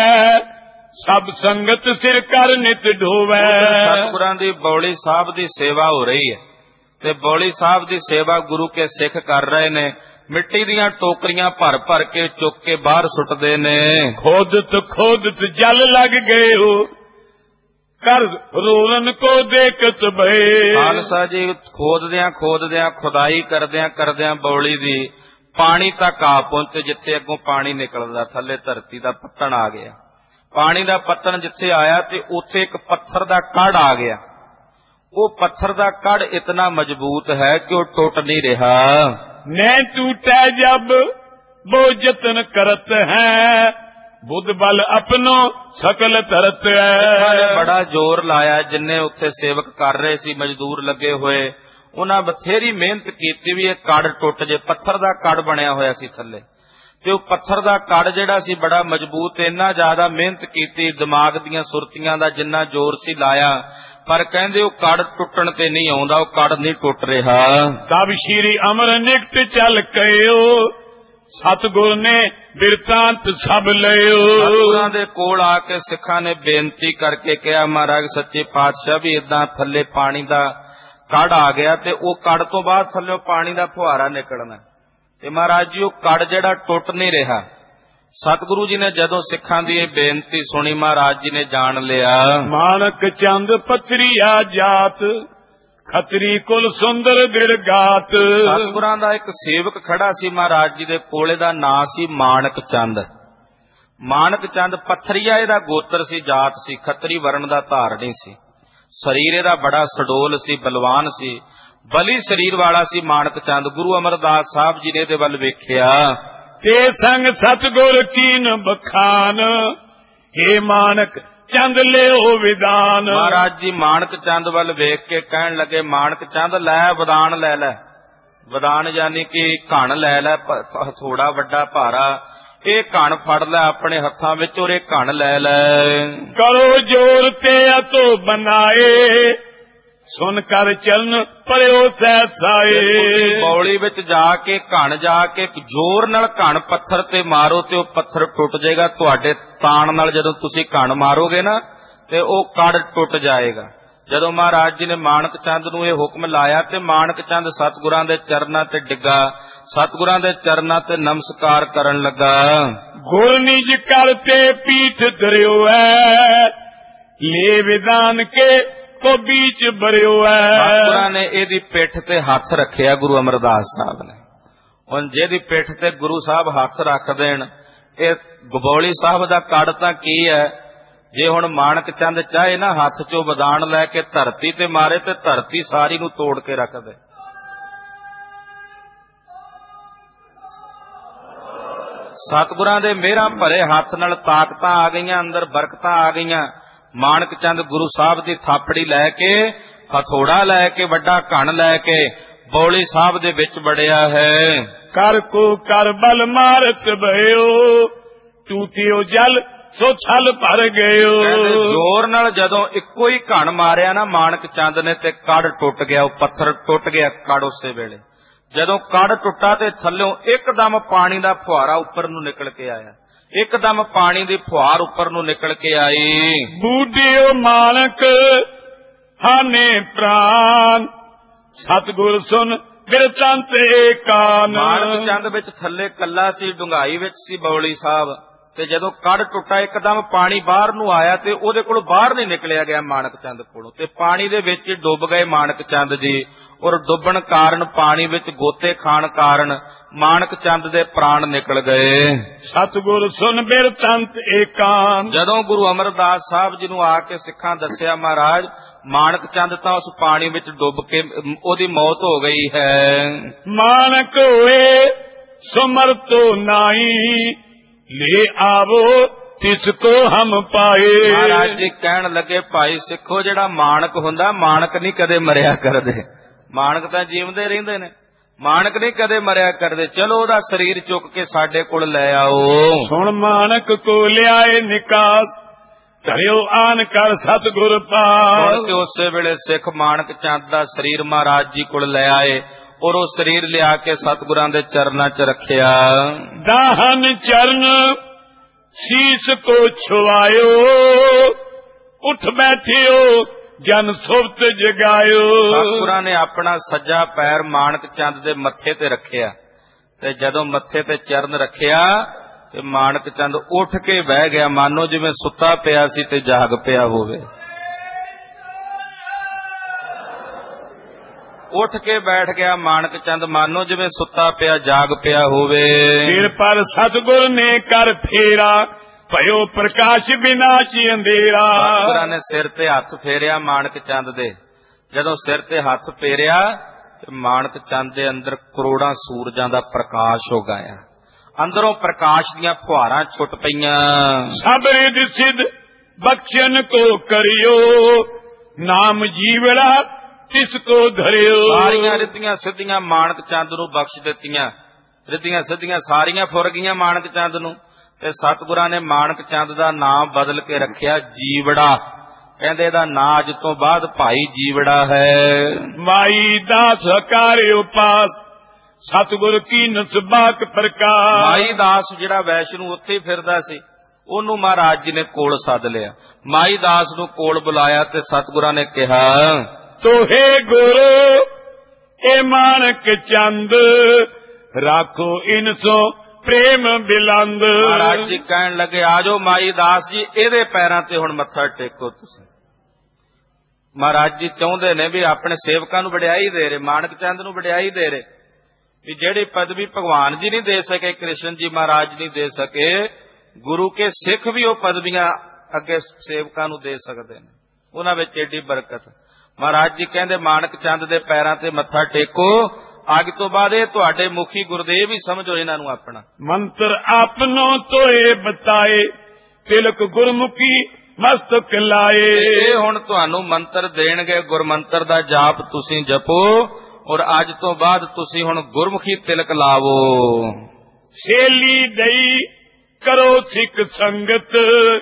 ਸਭ ਸੰਗਤ ਸਿਰ ਕਰ ਨਿਤ ਢੋਵੇ। ਸਤਿਗੁਰਾਂ ਦੀ ਬੌਲੀ ਸਾਹਿਬ ਦੀ ਸੇਵਾ ਹੋ ਰਹੀ ਹੈ ਤੇ ਬੌਲੀ ਸਾਹਿਬ ਦੀ ਸੇਵਾ ਗੁਰੂ ਕੇ ਸਿੱਖ ਕਰ ਰਹੇ ਨੇ। ਮਿੱਟੀ ਦੀਆਂ ਟੋਕਰੀਆਂ ਭਰ ਭਰ ਕੇ ਚੁੱਕ ਕੇ ਬਾਹਰ ਸੁੱਟਦੇ ਨੇ। ਖੋਦਤ ਖੋਦਤ ਜਲ ਲੱਗ ਗਏ ਹੋ ਕਰ ਰੋਰਨ ਕੋ ਦੇਖਤ ਭਏ। ਖਾਲਸਾ ਜੀ ਖੋਦਦਿਆਂ ਖੋਦਦਿਆਂ ਖੁਦਾਈ ਕਰਦਿਆਂ ਕਰਦਿਆਂ ਬੌਲੀ ਦੀ ਪਾਣੀ ਤੱਕ ਆ ਪਹੁੰਚੇ, ਜਿੱਥੇ ਅੱਗੋਂ ਪਾਣੀ ਨਿਕਲਦਾ, ਥੱਲੇ ਧਰਤੀ ਦਾ ਪੱਤਣ ਆ ਗਿਆ। ਪਾਣੀ ਦਾ ਪੱਤਣ ਜਿੱਥੇ ਆਇਆ ਤੇ ਉੱਥੇ ਇੱਕ ਪੱਥਰ ਦਾ ਕੜ ਆ ਗਿਆ। ਉਹ ਪੱਥਰ ਦਾ ਕੜ ਇਤਨਾ ਮਜ਼ਬੂਤ ਹੈ ਕਿ ਉਹ ਟੁੱਟ ਨਹੀਂ ਰਿਹਾ। ਨੈ ਟੂਟੈ ਜਬ ਬੋ ਜਤਨ ਕਰਤ ਹੈ ਬੁੱਧ ਬਲ ਆਪਣੋ ਸਕਲ ਤਰਤ ਹੈ। ਬੜਾ ਜ਼ੋਰ ਲਾਇਆ, ਜਿੰਨੇ ਉੱਥੇ ਸੇਵਕ ਕਰ ਰਹੇ ਸੀ, ਮਜ਼ਦੂਰ ਲੱਗੇ ਹੋਏ, ਉਹਨਾਂ ਬਥੇਰੀ ਮਿਹਨਤ ਕੀਤੀ ਵੀ ਇਹ ਕੜ ਟੁੱਟ ਜੇ। ਪੱਥਰ ਦਾ ਕੜ ਬਣਿਆ ਹੋਇਆ ਸੀ ਥੱਲੇ ਤੇ ਉਹ ਪੱਥਰ ਦਾ ਕੜ ਜਿਹੜਾ ਸੀ ਬੜਾ ਮਜ਼ਬੂਤ। ਇੰਨਾ ਜ਼ਿਆਦਾ ਮਿਹਨਤ ਕੀਤੀ, ਦਿਮਾਗ ਦੀਆਂ ਸੁਰਤੀਆਂ ਦਾ ਜਿੰਨਾ ਜ਼ੋਰ ਸੀ ਲਾਇਆ, ਪਰ ਕਹਿੰਦੇ ਉਹ ਕੜ ਟੁੱਟਣ ਤੇ ਨਹੀਂ ਆਉਂਦਾ, ਉਹ ਕੜ ਨਹੀਂ ਟੁੱਟ ਰਿਹਾ। ਤਬ ਸ਼੍ਰੀ ਅਮਰ ਨਿਕਟ ਚੱਲ ਕਇਓ ਸਤਿਗੁਰ ਨੇ ਬਿਰਤਾਂਤ ਸਭ ਲਿਓ। ਸਤਿਗੁਰਾਂ ਦੇ ਕੋਲ ਆ ਕੇ ਸਿੱਖਾਂ ਨੇ ਬੇਨਤੀ ਕਰਕੇ ਕਿਹਾ ਮਹਾਰਾਜ ਸੱਚੇ ਪਾਤਸ਼ਾਹ ਵੀ ਇਦਾਂ ਥੱਲੇ ਪਾਣੀ ਦਾ ਕੜ ਆ ਗਿਆ ਤੇ ਉਹ ਕੜ ਤੋਂ ਬਾਅਦ ਥੱਲੇ ਪਾਣੀ ਦਾ ਫੁਹਾਰਾ ਨਿਕਲਣਾ ਤੇ ਮਹਾਰਾਜ ਜੀ ਉਹ ਕੜ ਜਿਹੜਾ ਟੁੱਟ ਨਹੀਂ ਰਿਹਾ। ਸਤਿਗੁਰੂ ਜੀ ਨੇ ਜਦੋਂ ਸਿੱਖਾਂ ਦੀ ਇਹ ਬੇਨਤੀ ਸੁਣੀ, ਮਹਾਰਾਜ ਜੀ ਨੇ ਜਾਣ ਲਿਆ ਮਾਨਕ ਚੰਦ ਪਤਰੀਆ ਜਾਤ ਖਤਰੀ ਕੁਲ ਸੁੰਦਰ ਦਿੜਗਾਤ। ਸਤਿਗੁਰਾਂ ਦਾ ਇੱਕ ਸੇਵਕ ਖੜਾ ਸੀ ਮਹਾਰਾਜ ਜੀ ਦੇ ਕੋਲੇ, ਦਾ ਨਾਂ ਸੀ ਮਾਨਕ ਚੰਦ। ਮਾਨਕ ਚੰਦ ਪੱਥਰੀਆ ਇਹਦਾ ਗੋਤਰ ਸੀ, ਜਾਤ ਸੀ, ਖੱਤਰੀ ਵਰਣ ਦਾ ਧਾਰਨੀ ਸੀ। ਸਰੀਰ ਇਹਦਾ ਬੜਾ ਸਡੋਲ ਸੀ, ਬਲਵਾਨ ਸੀ, ਬਲੀ ਸਰੀਰ ਵਾਲਾ ਸੀ ਮਾਨਕ ਚੰਦ। ਗੁਰੂ ਅਮਰਦਾਸ ਸਾਹਿਬ ਜੀ ਨੇ ਇਹਦੇ ਵੱਲ ਵੇਖਿਆ ਤੇ ਸੰਗ ਸਤਿਗੁਰ ਕੀਨ ਬਖਾਨ ਏ ਮਾਨਕ ਚੰਦ ਲਿਓ ਵਿਦਾਨ। ਮਹਾਰਾਜ ਜੀ ਮਾਨਕ ਚੰਦ ਵੱਲ ਵੇਖ ਕੇ ਕਹਿਣ ਲੱਗੇ ਮਾਨਕ ਚੰਦ ਲੈ ਵਿਦਾਨ ਲੈ ਲੈ। ਵਿਦਾਨ ਯਾਨੀ ਕਿ ਘਣ ਲੈ ਲੈ, ਥੋੜਾ ਵੱਡਾ ਭਾਰਾ, ਇਹ ਘਣ ਫੜ ਲੈ ਆਪਣੇ ਹੱਥਾਂ ਵਿੱਚ ਔਰ ਇਹ ਘਣ ਲੈ ਲੈ। ਕਰੋ ਜੋਰ ਤੇ ਅਤੋ ਬਨਾਏ ਸੁਨ ਕਰ ਚਰਨ ਪਰਿਓ ਸਹਿਸਾਏ। ਬੌਲੀ ਵਿੱਚ ਜਾ ਕੇ ਘਣ ਜਾ ਕੇ ਜ਼ੋਰ ਨਾਲ ਘਣ ਪੱਥਰ ਤੇ ਮਾਰੋ ਤੇ ਉਹ ਪੱਥਰ ਟੁੱਟ ਜਾਏਗਾ। ਤੁਹਾਡੇ ਤਾਣ ਨਾਲ ਜਦੋਂ ਤੁਸੀਂ ਘਣ ਮਾਰੋਗੇ ਨਾ ਤੇ ਉਹ ਕੜ ਟੁੱਟ ਜਾਏਗਾ। ਜਦੋਂ ਮਹਾਰਾਜ ਜੀ ਨੇ ਮਾਨਕ ਚੰਦ ਨੂੰ ਇਹ ਹੁਕਮ ਲਾਇਆ ਤੇ ਮਾਨਕ ਚੰਦ ਸਤਿਗੁਰਾਂ ਦੇ ਚਰਨਾਂ ਤੇ ਡਿੱਗਾ, ਸਤਿਗੁਰਾਂ ਦੇ ਚਰਨਾਂ ਤੇ ਨਮਸਕਾਰ ਕਰਨ ਲੱਗਾ। ਗੁਰ ਨਿਜ ਕਰ ਤੇ ਪੀਠ ਧਰਿਓ ਹੈ ਲੈ ਵਿਦਾਨ ਕੇ ਕੋ ਬੀਚ ਭਰਿਓ ਹੈ। ਸਤਿਗੁਰਾਂ ਨੇ ਇਹਦੀ ਪਿੱਠ ਤੇ ਹੱਥ ਰੱਖਿਆ ਗੁਰੂ ਅਮਰਦਾਸ ਸਾਹਿਬ ਨੇ। ਹੁਣ ਜਿਹਦੀ ਪਿੱਠ ਤੇ ਗੁਰੂ ਸਾਹਿਬ ਹੱਥ ਰੱਖ ਦੇਣ, ਇਹ ਗਬੌਲੀ ਸਾਹਿਬ ਦਾ ਕੜ ਤਾਂ ਕੀ ਹੈ। ਜੇ ਹੁਣ ਮਾਣਕ ਚੰਦ ਚਾਹੇ ਨਾ ਹੱਥ ਚੋਂ ਬਦਾਨ ਲੈ ਕੇ ਧਰਤੀ ਤੇ ਮਾਰੇ ਤੇ ਧਰਤੀ ਸਾਰੀ ਨੂੰ ਤੋੜ ਕੇ ਰੱਖ ਦੇ। ਸਤਿਗੁਰਾਂ ਦੇ ਮਿਹਰਾਂ ਭਰੇ ਹੱਥ ਨਾਲ ਤਾਕਤਾਂ ਆ ਗਈਆਂ, ਅੰਦਰ ਬਰਕਤਾਂ ਆ ਗਈਆਂ। ਮਾਣਕ ਚੰਦ ਗੁਰੂ ਸਾਹਿਬ ਦੀ ਥਾਪੜੀ ਲੈ ਕੇ, ਹਥੋੜਾ ਲੈ ਕੇ, ਵੱਡਾ ਘਣ ਲੈ ਕੇ ਬੌਲੀ ਸਾਹਿਬ ਦੇ ਵਿੱਚ ਵੜਿਆ ਹੈ। ਕਰ ਕੋ ਕਰ ਬਲ ਮਾਰਤ ਭਇਓ, ਟੂਟਿਓ ਜਲ ਸੋ ਛਲ ਭਰ ਗਇਓ। ਜ਼ੋਰ ਨਾਲ ਜਦੋਂ ਇੱਕੋ ਹੀ ਘਣ ਮਾਰਿਆ ਨਾ ਮਾਣਕ ਚੰਦ ਨੇ, ਤੇ ਕੜ ਟੁੱਟ ਗਿਆ, ਉਹ ਪੱਥਰ ਟੁੱਟ ਗਿਆ ਕੜ ਉਸੇ ਵੇਲੇ। ਜਦੋਂ ਕੜ ਟੁੱਟਾ ਤੇ ਥੱਲਿਓਂ ਇੱਕਦਮ ਪਾਣੀ ਦਾ ਫੁਹਾਰਾ ਉੱਪਰ ਨੂੰ ਨਿਕਲ ਕੇ ਆਇਆ, ਇੱਕਦਮ ਪਾਣੀ ਦੀ ਫੁਹਾਰ ਉੱਪਰ ਨੂੰ ਨਿਕਲ ਕੇ ਆਈ। ਬੂਢਿਓ ਮਾਣਕ ਹਾਨੇ ਪ੍ਰਾਨ, ਸਤਿਗੁਰ ਸੁਨ ਬਿਰਤਾਂ ਤੇ ਕਾਨ। ਮਾਣਕ ਚੰਦ ਵਿੱਚ ਥੱਲੇ ਕੱਲਾ ਸੀ, ਡੁੰਗਾਈ ਵਿੱਚ ਸੀ ਬੌਲੀ ਸਾਹਿਬ, ਤੇ ਜਦੋਂ ਕੜ ਟੁੱਟਾ ਇੱਕਦਮ ਪਾਣੀ ਬਾਹਰ ਨੂੰ ਆਇਆ ਤੇ ਉਹਦੇ ਕੋਲ ਬਾਹਰ ਨਹੀਂ ਨਿਕਲਿਆ ਗਿਆ ਮਾਣਕ ਚੰਦ ਕੋਲੋਂ, ਤੇ ਪਾਣੀ ਦੇ ਵਿੱਚ ਡੁੱਬ ਗਏ ਮਾਣਕ ਚੰਦ ਜੀ। ਔਰ ਡੁੱਬਣ ਕਾਰਨ, ਪਾਣੀ ਵਿੱਚ ਗੋਤੇ ਖਾਣ ਕਾਰਨ ਮਾਣਕ ਚੰਦ ਦੇ ਪ੍ਰਾਣ ਨਿਕਲ ਗਏ। ਸਤਿਗੁਰ ਸੁਨ ਬਿਰਤੰਤ ਏਕਾਨ। ਜਦੋਂ ਗੁਰੂ ਅਮਰਦਾਸ ਸਾਹਿਬ ਜੀ ਨੂੰ ਆ ਕੇ ਸਿੱਖਾਂ ਦੱਸਿਆ, ਮਹਾਰਾਜ ਮਾਣਕ ਚੰਦ ਤਾਂ ਉਸ ਪਾਣੀ ਵਿੱਚ ਡੁੱਬ ਕੇ ਉਹਦੀ ਮੌਤ ਹੋ ਗਈ ਹੈ। ਮਾਣਕ ਹੋਏ ਸਮਰਤੋ ਨਾਈ, ਲੈ ਆਵੋ ਤਿਸ ਕੋ ਹਮ ਪਾਏ। ਮਹਾਰਾਜ ਜੀ ਕਹਿਣ ਲੱਗੇ, ਭਾਈ ਸਿੱਖੋ, ਜਿਹੜਾ ਮਾਣਕ ਹੁੰਦਾ, ਮਾਣਕ ਨਹੀਂ ਕਦੇ ਮਰਿਆ ਕਰਦੇ। ਮਾਣਕ ਤਾਂ ਜੀਵਦੇ ਰਹਿੰਦੇ ਨੇ, ਮਾਣਕ ਨਹੀਂ ਕਦੇ ਮਰਿਆ ਕਰਦੇ। ਚਲੋ ਉਹਦਾ ਸਰੀਰ ਚੁੱਕ ਕੇ ਸਾਡੇ ਕੋਲ ਲੈ ਆਓ। ਸੁਣ ਮਾਣਕ ਕੋ ਲਿਆਏ ਨਿਕਾਸ, ਧਰਿਓ ਆਨ ਕਰ ਸਤਿਗੁਰ ਪਾਸ। ਸੁਣ ਕੇ ਉਸੇ ਵੇਲੇ ਸਿੱਖ ਮਾਣਕ ਚੰਦ ਦਾ ਸਰੀਰ ਮਹਾਰਾਜ ਜੀ ਕੋਲ ਲੈ ਆਏ, ਔਰ ਉਹ ਸਰੀਰ ਲਿਆ ਕੇ ਸਤਿਗੁਰਾਂ ਦੇ ਚਰਨਾਂ 'ਚ ਰੱਖਿਆ। ਦਾਹਨ ਚਰਨ ਸੀਸ ਕੋ ਛੁਆਇਓ, ਉੱਠ ਬੈਠਿਓ ਜਨ ਸੁਰਤ ਜਗਾਇਓ। ਸਤਿਗੁਰਾਂ ਨੇ ਆਪਣਾ ਸੱਜਾ ਪੈਰ ਮਾਣਕ ਚੰਦ ਦੇ ਮੱਥੇ ਤੇ ਰੱਖਿਆ, ਤੇ ਜਦੋਂ ਮੱਥੇ ਤੇ ਚਰਨ ਰੱਖਿਆ ਤੇ ਮਾਣਕ ਚੰਦ ਉੱਠ ਕੇ ਬਹਿ ਗਿਆ, ਮਾਨੋ ਜਿਵੇਂ ਸੁੱਤਾ ਪਿਆ ਸੀ ਤੇ ਜਾਗ ਪਿਆ ਹੋਵੇ। ਉੱਠ ਕੇ ਬੈਠ ਗਿਆ ਮਾਣਕ ਚੰਦ, ਮਾਨੋ ਜਿਵੇਂ ਸੁੱਤਾ ਪਿਆ ਜਾਗ ਪਿਆ ਹੋਵੇ। ਫਿਰ ਪਰ ਸਤਿਗੁਰ ਨੇ ਕਰ ਫੇਰਾ, ਭਇਓ ਪ੍ਰਕਾਸ਼ ਵਿਨਾਸ਼ੀ ਅੰਧੇਰਾ। ਸਤਿਗੁਰਾਂ ਨੇ ਸਿਰ ਤੇ ਹੱਥ ਫੇਰਿਆ ਮਾਣਕ ਚੰਦ ਦੇ। ਜਦੋਂ ਸਿਰ ਤੇ ਹੱਥ ਫੇਰਿਆ ਤੇ ਮਾਣਕ ਚੰਦ ਦੇ ਅੰਦਰ ਕਰੋੜਾਂ ਸੂਰਜਾਂ ਦਾ ਪ੍ਰਕਾਸ਼ ਹੋ ਗਿਆ, ਅੰਦਰੋਂ ਪ੍ਰਕਾਸ਼ ਦੀਆਂ ਫੁਹਾਰਾਂ ਛੁੱਟ ਪਈਆਂ। ਸਭ ਰਿਧ ਸਿਧ ਬਖਸ਼ਣ ਕੋ ਕਰਿਓ, ਨਾਮ ਜੀਵੜਾ ਤਿਸ ਕੋ ਧਰਿਓ। ਸਾਰੀਆਂ ਰਿੱਧੀਆਂ ਸਿੱਧੀਆਂ ਮਾਣਕ ਚੰਦ ਨੂੰ ਬਖਸ਼ ਦਿੱਤੀਆਂ, ਰਿੱਧੀਆਂ ਸਿੱਧੀਆਂ ਸਾਰੀਆਂ ਫੁਰ ਗਈਆਂ ਮਾਣਕ ਚੰਦ ਨੂੰ। ਤੇ ਸਤਿਗੁਰਾਂ ਨੇ ਮਾਣਕ ਚੰਦ ਦਾ ਨਾਮ ਬਦਲ ਕੇ ਰੱਖਿਆ ਜੀਵੜਾ। ਕਹਿੰਦੇ ਇਹਦਾ ਨਾਂ ਅੱਜ ਤੋਂ ਬਾਅਦ ਭਾਈ ਜੀਵੜਾ ਹੈ। ਮਾਈ ਦਾਸ ਹਕਾਰਿਓ ਪਾਸ, ਸਤਿਗੁਰ ਕੀ ਨਸਬਾਕ ਪ੍ਰਕਾਸ਼। ਮਾਈ ਦਾਸ ਜਿਹੜਾ ਵੈਸ਼ਨੂੰ ਉੱਥੇ ਹੀ ਫਿਰਦਾ ਸੀ, ਉਹਨੂੰ ਮਹਾਰਾਜ ਜੀ ਨੇ ਕੋਲ ਸੱਦ ਲਿਆ। ਮਾਈ ਦਾਸ ਨੂੰ ਕੋਲ ਬੁਲਾਇਆ ਤੇ ਸਤਿਗੁਰਾਂ ਨੇ ਕਿਹਾ, ਤੋਹੇ ਗੁਰੂ ਇਹ ਮਾਣਕ ਚੰਦ, ਰਾਖੋ ਇਨਸੋ ਪ੍ਰੇਮ ਬਿਲੰਦ। ਮਹਾਰਾਜ ਜੀ ਕਹਿਣ ਲੱਗੇ, ਆਜੋ ਮਾਈ ਦਾਸ ਜੀ, ਇਹਦੇ ਪੈਰਾਂ ਤੇ ਹੁਣ ਮੱਥਾ ਟੇਕੋ ਤੁਸੀਂ। ਮਹਾਰਾਜ ਜੀ ਚਾਹੁੰਦੇ ਨੇ ਵੀ ਆਪਣੇ ਸੇਵਕਾਂ ਨੂੰ ਵਡਿਆਈ ਦੇ ਰਹੇ, ਮਾਣਕ ਚੰਦ ਨੂੰ ਵਡਿਆਈ ਦੇ ਰਹੇ, ਵੀ ਜਿਹੜੀ ਪਦਵੀ ਭਗਵਾਨ ਜੀ ਨਹੀਂ ਦੇ ਸਕੇ, ਕ੍ਰਿਸ਼ਨ ਜੀ ਮਹਾਰਾਜ ਨਹੀਂ ਦੇ ਸਕੇ, ਗੁਰੂ ਕੇ ਸਿੱਖ ਵੀ ਉਹ ਪਦਵੀਆਂ ਅੱਗੇ ਸੇਵਕਾਂ ਨੂੰ ਦੇ ਸਕਦੇ ਨੇ, ਉਹਨਾਂ ਵਿੱਚ ਏਡੀ ਬਰਕਤ। ਮਹਾਰਾਜ ਜੀ ਕਹਿੰਦੇ ਮਾਣਕ ਚੰਦ ਦੇ ਪੈਰਾਂ ਤੇ ਮੱਥਾ ਟੇਕੋ, ਅੱਜ ਤੋਂ ਬਾਅਦ ਇਹ ਤੁਹਾਡੇ ਮੁਖੀ ਗੁਰਦੇਵ ਹੀ ਸਮਝੋ ਇਹਨਾਂ ਨੂੰ ਆਪਣਾ। ਮੰਤਰ ਆਪਨੋ ਤੋਏ ਬਤਾਏ, ਤਿਲਕ ਗੁਰਮੁਖੀ ਮਸਤਕ ਲਾਏ। ਇਹ ਹੁਣ ਤੁਹਾਨੂੰ ਮੰਤਰ ਦੇਣਗੇ, ਗੁਰਮੰਤਰ ਦਾ ਜਾਪ ਤੁਸੀਂ ਜਪੋ, ਔਰ ਅੱਜ ਤੋਂ ਬਾਅਦ ਤੁਸੀਂ ਹੁਣ ਗੁਰਮੁਖੀ ਤਿਲਕ ਲਾਵੋ। ਛੇਲੀ ਦਈ ਕਰੋ ਸਿੱਖ ਸੰਗਤ,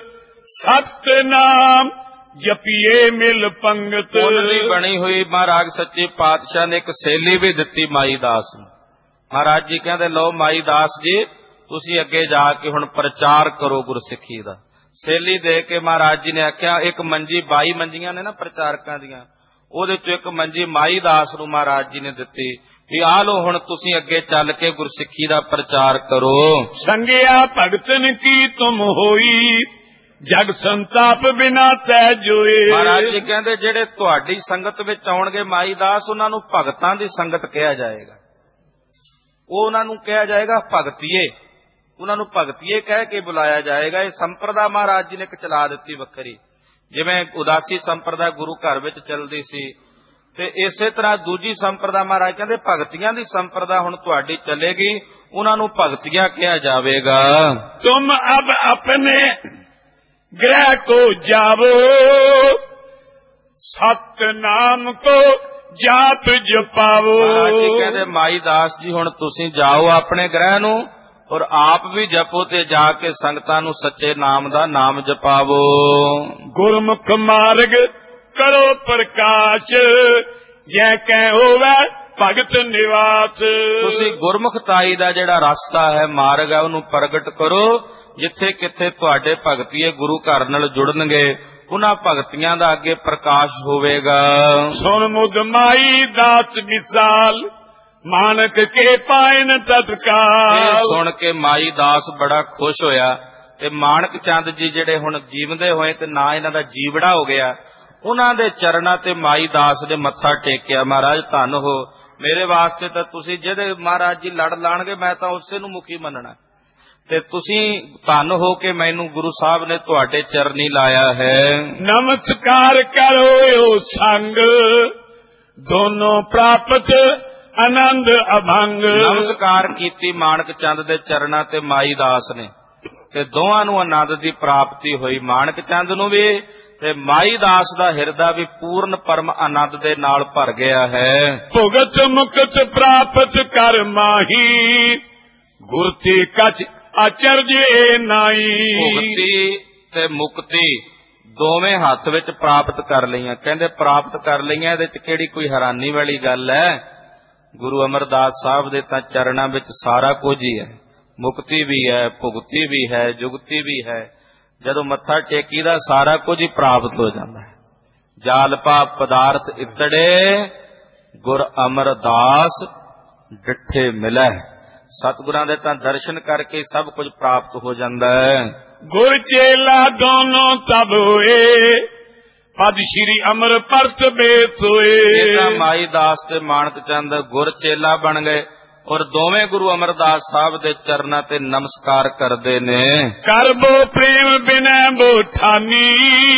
ਸਤਨਾਮ ਜਪੀਏ ਮਿਲ ਪੰਗਤ। ਪੁੰਨ ਦੀ ਬਣੀ ਹੋਈ ਮਹਾਰਾਜ ਸੱਚੇ ਪਾਤਸ਼ਾਹ ਨੇ ਇੱਕ ਸੇਲੀ ਵੀ ਦਿੱਤੀ ਮਾਈ ਦਾਸ ਨੂੰ। ਮਹਾਰਾਜ ਜੀ ਕਹਿੰਦੇ, ਲਓ ਮਾਈ ਦਾਸ ਜੀ, ਤੁਸੀਂ ਅੱਗੇ ਜਾ ਕੇ ਹੁਣ ਪ੍ਰਚਾਰ ਕਰੋ ਗੁਰਸਿੱਖੀ ਦਾ। ਸੇਲੀ ਦੇ ਕੇ ਮਹਾਰਾਜ ਜੀ ਨੇ ਆਖਿਆ, ਇੱਕ ਮੰਜੀ, ਬਾਈ ਮੰਜੀਆਂ ਨੇ ਨਾ ਪ੍ਰਚਾਰਕਾਂ ਦੀਆਂ, ਉਹਦੇ ਚੋਂ ਇੱਕ ਮੰਜੀ ਮਾਈ ਦਾਸ ਨੂੰ ਮਹਾਰਾਜ ਜੀ ਨੇ ਦਿੱਤੀ ਵੀ ਆਹ ਲੋ ਹੁਣ ਤੁਸੀਂ ਅੱਗੇ ਚੱਲ ਕੇ ਗੁਰਸਿੱਖੀ ਦਾ ਪ੍ਰਚਾਰ ਕਰੋ। ਸੰਗਿਆ ਭਗਤਨ ਕੀ ਤੁਮ ਹੋਈ, ਜਗ ਸੰਤਾਪ ਬਿਨਾ ਸਹਿ ਜੋਏ। ਮਹਾਰਾਜ ਜੀ ਕਹਿੰਦੇ ਜਿਹੜੇ ਤੁਹਾਡੀ ਸੰਗਤ ਵਿੱਚ ਆਉਣਗੇ ਮਾਈ ਦਾਸ, ਉਹਨਾਂ ਨੂੰ ਭਗਤਾਂ ਦੀ ਸੰਗਤ ਕਿਹਾ ਜਾਏਗਾ। ਉਹ ਉਹਨਾਂ ਨੂੰ ਕਿਹਾ ਜਾਏਗਾ ਭਗਤੀਏ, ਉਹਨਾਂ ਨੂੰ ਭਗਤੀਏ ਕਹਿ ਕੇ ਬੁਲਾਇਆ ਜਾਏਗਾ। ਇਹ ਸੰਪਰਦਾ ਮਹਾਰਾਜ ਜੀ ਨੇ ਇੱਕ ਚਲਾ ਦਿੱਤੀ ਵੱਖਰੀ, ਜਿਵੇਂ ਉਦਾਸੀ ਸੰਪਰਦਾ ਗੁਰੂ ਘਰ ਵਿੱਚ ਚੱਲਦੀ ਸੀ, ਤੇ ਇਸੇ ਤਰ੍ਹਾਂ ਦੂਜੀ ਸੰਪਰਦਾ ਮਹਾਰਾਜ ਕਹਿੰਦੇ ਭਗਤੀਆਂ ਦੀ ਸੰਪਰਦਾ ਹੁਣ ਤੁਹਾਡੀ ਚੱਲੇਗੀ, ਉਹਨਾਂ ਨੂੰ ਭਗਤੀਆਂ ਕਿਹਾ ਜਾਵੇਗਾ। ਤੁਮ ਅਬ ਆਪਣੇ ਗ੍ਰਹਿ ਕੋ ਜਾਵੋ, ਸਤਨਾਮ ਕੋ ਜਾਪ ਜਪਾਵੋ। ਮਹਾਰਾਜ ਜੀ ਕਹਿੰਦੇ ਮਾਈ ਦਾਸ ਜੀ ਹੁਣ ਤੁਸੀਂ ਜਾਓ ਆਪਣੇ ਗ੍ਰਹਿ ਨੂੰ, ਔਰ ਆਪ ਵੀ ਜਪੋ ਤੇ ਜਾ ਕੇ ਸੰਗਤਾਂ ਨੂੰ ਸੱਚੇ ਨਾਮ ਦਾ ਨਾਮ ਜਪਾਵੋ। ਗੁਰਮੁਖ ਮਾਰਗ ਕਰੋ ਪ੍ਰਕਾਸ਼, ਜੈ ਕਹਿ ਹੋਵੇ ਭਗਤ ਨਿਵਾਸ। ਤੁਸੀਂ ਗੁਰਮੁਖਤਾਈ ਦਾ ਜਿਹੜਾ ਰਸਤਾ ਹੈ, ਮਾਰਗ ਹੈ, ਉਹਨੂੰ ਪ੍ਰਗਟ ਕਰੋ। ਜਿੱਥੇ ਕਿੱਥੇ ਤੁਹਾਡੇ ਭਗਤੀਏ ਗੁਰੂ ਘਰ ਨਾਲ ਜੁੜਨਗੇ, ਉਹਨਾਂ ਭਗਤੀਆਂ ਦਾ ਅੱਗੇ ਪ੍ਰਕਾਸ਼ ਹੋਵੇਗਾ। ਸੁਣ ਮੁਦ ਮਾਈ ਦਾਸ ਮਿਸਾਲ, ਮਾਨਕ ਕੇ ਪਾਇਨ ਤਤਕਾਲ। ਸੁਣ ਕੇ ਮਾਈ ਦਾਸ ਬੜਾ ਖੁਸ਼ ਹੋਇਆ, ਤੇ ਮਾਨਕ ਚੰਦ ਜੀ ਜਿਹੜੇ ਹੁਣ ਜੀਵਦੇ ਹੋਏ ਤੇ ਨਾ ਇਹਨਾਂ ਦਾ ਜੀਵੜਾ ਹੋ ਗਿਆ, ਉਹਨਾਂ ਦੇ ਚਰਨਾਂ ਤੇ ਮਾਈ ਦਾਸ ਨੇ ਮੱਥਾ ਟੇਕਿਆ। ਮਹਾਰਾਜ ਧੰਨ ਹੋ, ਮੇਰੇ ਵਾਸਤੇ ਤਾਂ ਤੁਸੀਂ ਜਿਹਦੇ ਮਹਾਰਾਜ ਜੀ ਲੜ ਲਾਣਗੇ ਮੈਂ ਤਾਂ ਉਸੇ ਨੂੰ ਮੁਖੀ ਮੰਨਣਾ, ਤੇ ਤੁਸੀਂ ਧੰਨ ਹੋ ਕੇ ਮੈਨੂੰ ਗੁਰੂ ਸਾਹਿਬ ਨੇ ਤੁਹਾਡੇ ਚਰਨੀ ਲਾਇਆ ਹੈ। ਨਮਸਕਾਰ ਕਰੋ ਸੰਗ, ਦੋਨੋਂ ਪ੍ਰਾਪਤ ਆਨੰਦ ਅਭੰਗ। ਨਮਸਕਾਰ ਕੀਤੀ ਮਾਨਕ ਚੰਦ ਦੇ ਚਰਨਾਂ ਤੇ ਮਾਈ ਦਾਸ ਨੇ, ਤੇ ਦੋਹਾਂ ਨੂੰ ਆਨੰਦ ਦੀ ਪ੍ਰਾਪਤੀ ਹੋਈ। ਮਾਨਕ ਚੰਦ ਨੂੰ ਵੀ ਤੇ ਮਾਈ ਦਾਸ ਦਾ ਹਿਰਦਾ ਵੀ ਪੂਰਨ ਪਰਮ ਆਨੰਦ ਦੇ ਨਾਲ ਭਰ ਗਿਆ ਹੈ। ਭੁਗਤ ਮੁਕਤ ਪ੍ਰਾਪਤ ਕਰ ਮਾਹੀ, ਗੁਰਤੀ ਕਛ ਅਚਰਜ ਏ ਨਾਈ। ਭੁਗਤੀ ਤੇ ਮੁਕਤੀ ਦੋਵੇਂ ਹੱਥ ਵਿੱਚ ਪ੍ਰਾਪਤ ਕਰ ਲਈਆਂ। ਕਹਿੰਦੇ ਪ੍ਰਾਪਤ ਕਰ ਲਈਆਂ, ਇਹਦੇ ਚ ਕਿਹੜੀ ਕੋਈ ਹੈਰਾਨੀ ਵਾਲੀ ਗੱਲ ਹੈ? ਗੁਰੂ ਅਮਰਦਾਸ ਸਾਹਿਬ ਦੇ ਤਾਂ ਚਰਨਾਂ ਵਿੱਚ ਸਾਰਾ ਕੁਝ ਹੀ ਹੈ, ਮੁਕਤੀ ਵੀ ਹੈ, ਭੁਗਤੀ ਵੀ ਹੈ, ਜੁਗਤੀ ਵੀ ਹੈ। ਜਦੋਂ ਮੱਥਾ ਟੇਕੀ ਦਾ ਸਾਰਾ ਕੁਝ ਹੀ ਪ੍ਰਾਪਤ ਹੋ ਜਾਂਦਾ ਹੈ। ਜਾਲਪਾ ਪਦਾਰਥ ਇਤੜੇ, ਗੁਰ ਅਮਰਦਾਸ ਡਿੱਠੇ ਮਿਲੈ। ਸਤਿਗੁਰਾਂ ਦੇ ਤਾਂ ਦਰਸ਼ਨ ਕਰਕੇ ਸਭ ਕੁਝ ਪ੍ਰਾਪਤ ਹੋ ਜਾਂਦਾ ਹੈ। ਗੁਰ ਚੇਲਾ ਦੋਨੋਂ ਤਬ ਹੋਏ, ਪਦ ਸ਼੍ਰੀ ਅਮਰ ਪਰਤ ਬੇਤ ਹੋਏ। ਇਹ ਤਾਂ ਮਾਈ ਦਾਸ ਤੇ ਮਾਨਕ ਚੰਦ ਗੁਰ ਚੇਲਾ ਬਣ ਗਏ, ਔਰ ਦੋਵੇਂ ਗੁਰੂ ਅਮਰਦਾਸ ਸਾਹਿਬ ਦੇ ਚਰਨਾਂ ਤੇ ਨਮਸਕਾਰ ਕਰਦੇ ਨੇ। ਕਰਬੋ ਪ੍ਰੇਮ ਬਿਨੈ ਬੋਠਾਨੀ,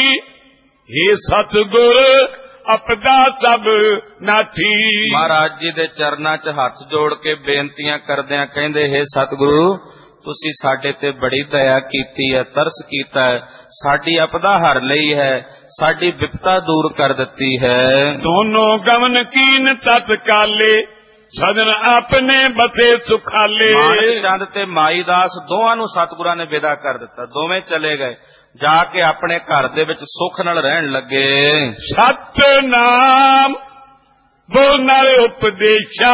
ਹੇ ਸਤਿਗੁਰ ਅਪਦਾ ਸਭ ਨਾਥੀ। ਮਹਾਰਾਜ ਜੀ ਦੇ ਚਰਨਾਂ 'ਚ ਹੱਥ ਜੋੜ ਕੇ ਬੇਨਤੀਆਂ ਕਰਦਿਆਂ ਕਹਿੰਦੇ, ਹੇ ਸਤਿਗੁਰੂ ਤੁਸੀਂ ਸਾਡੇ ਤੇ ਬੜੀ ਦਇਆ ਕੀਤੀ ਹੈ, ਤਰਸ ਕੀਤਾ ਹੈ, ਸਾਡੀ ਅਪਦਾ ਹਰ ਲਈ ਹੈ, ਸਾਡੀ ਵਿਪਤਾ ਦੂਰ ਕਰ ਦਿੱਤੀ ਹੈ। ਦੋਨੋਂ ਗਮਨ ਕੀਨ ਤਤਕਾਲੇ, ਸਦਨ ਆਪਣੇ ਬਸੇ ਸੁਖਾਲੇ। ਮਾਨਕ ਚੰਦ ਤੇ ਮਾਈ ਦਾਸ ਦੋਹਾਂ ਨੂੰ ਸਤਿਗੁਰਾਂ ਨੇ ਵਿਦਾ ਕਰ ਦਿੱਤਾ। ਦੋਵੇਂ ਚਲੇ ਗਏ, ਜਾ ਕੇ ਆਪਣੇ ਘਰ ਦੇ ਵਿੱਚ ਸੁੱਖ ਨਾਲ ਰਹਿਣ ਲੱਗੇ। ਸਤਨਾਮ ਬੋਲਨਾਰੇ ਉਪਦੇਸ਼ਾ,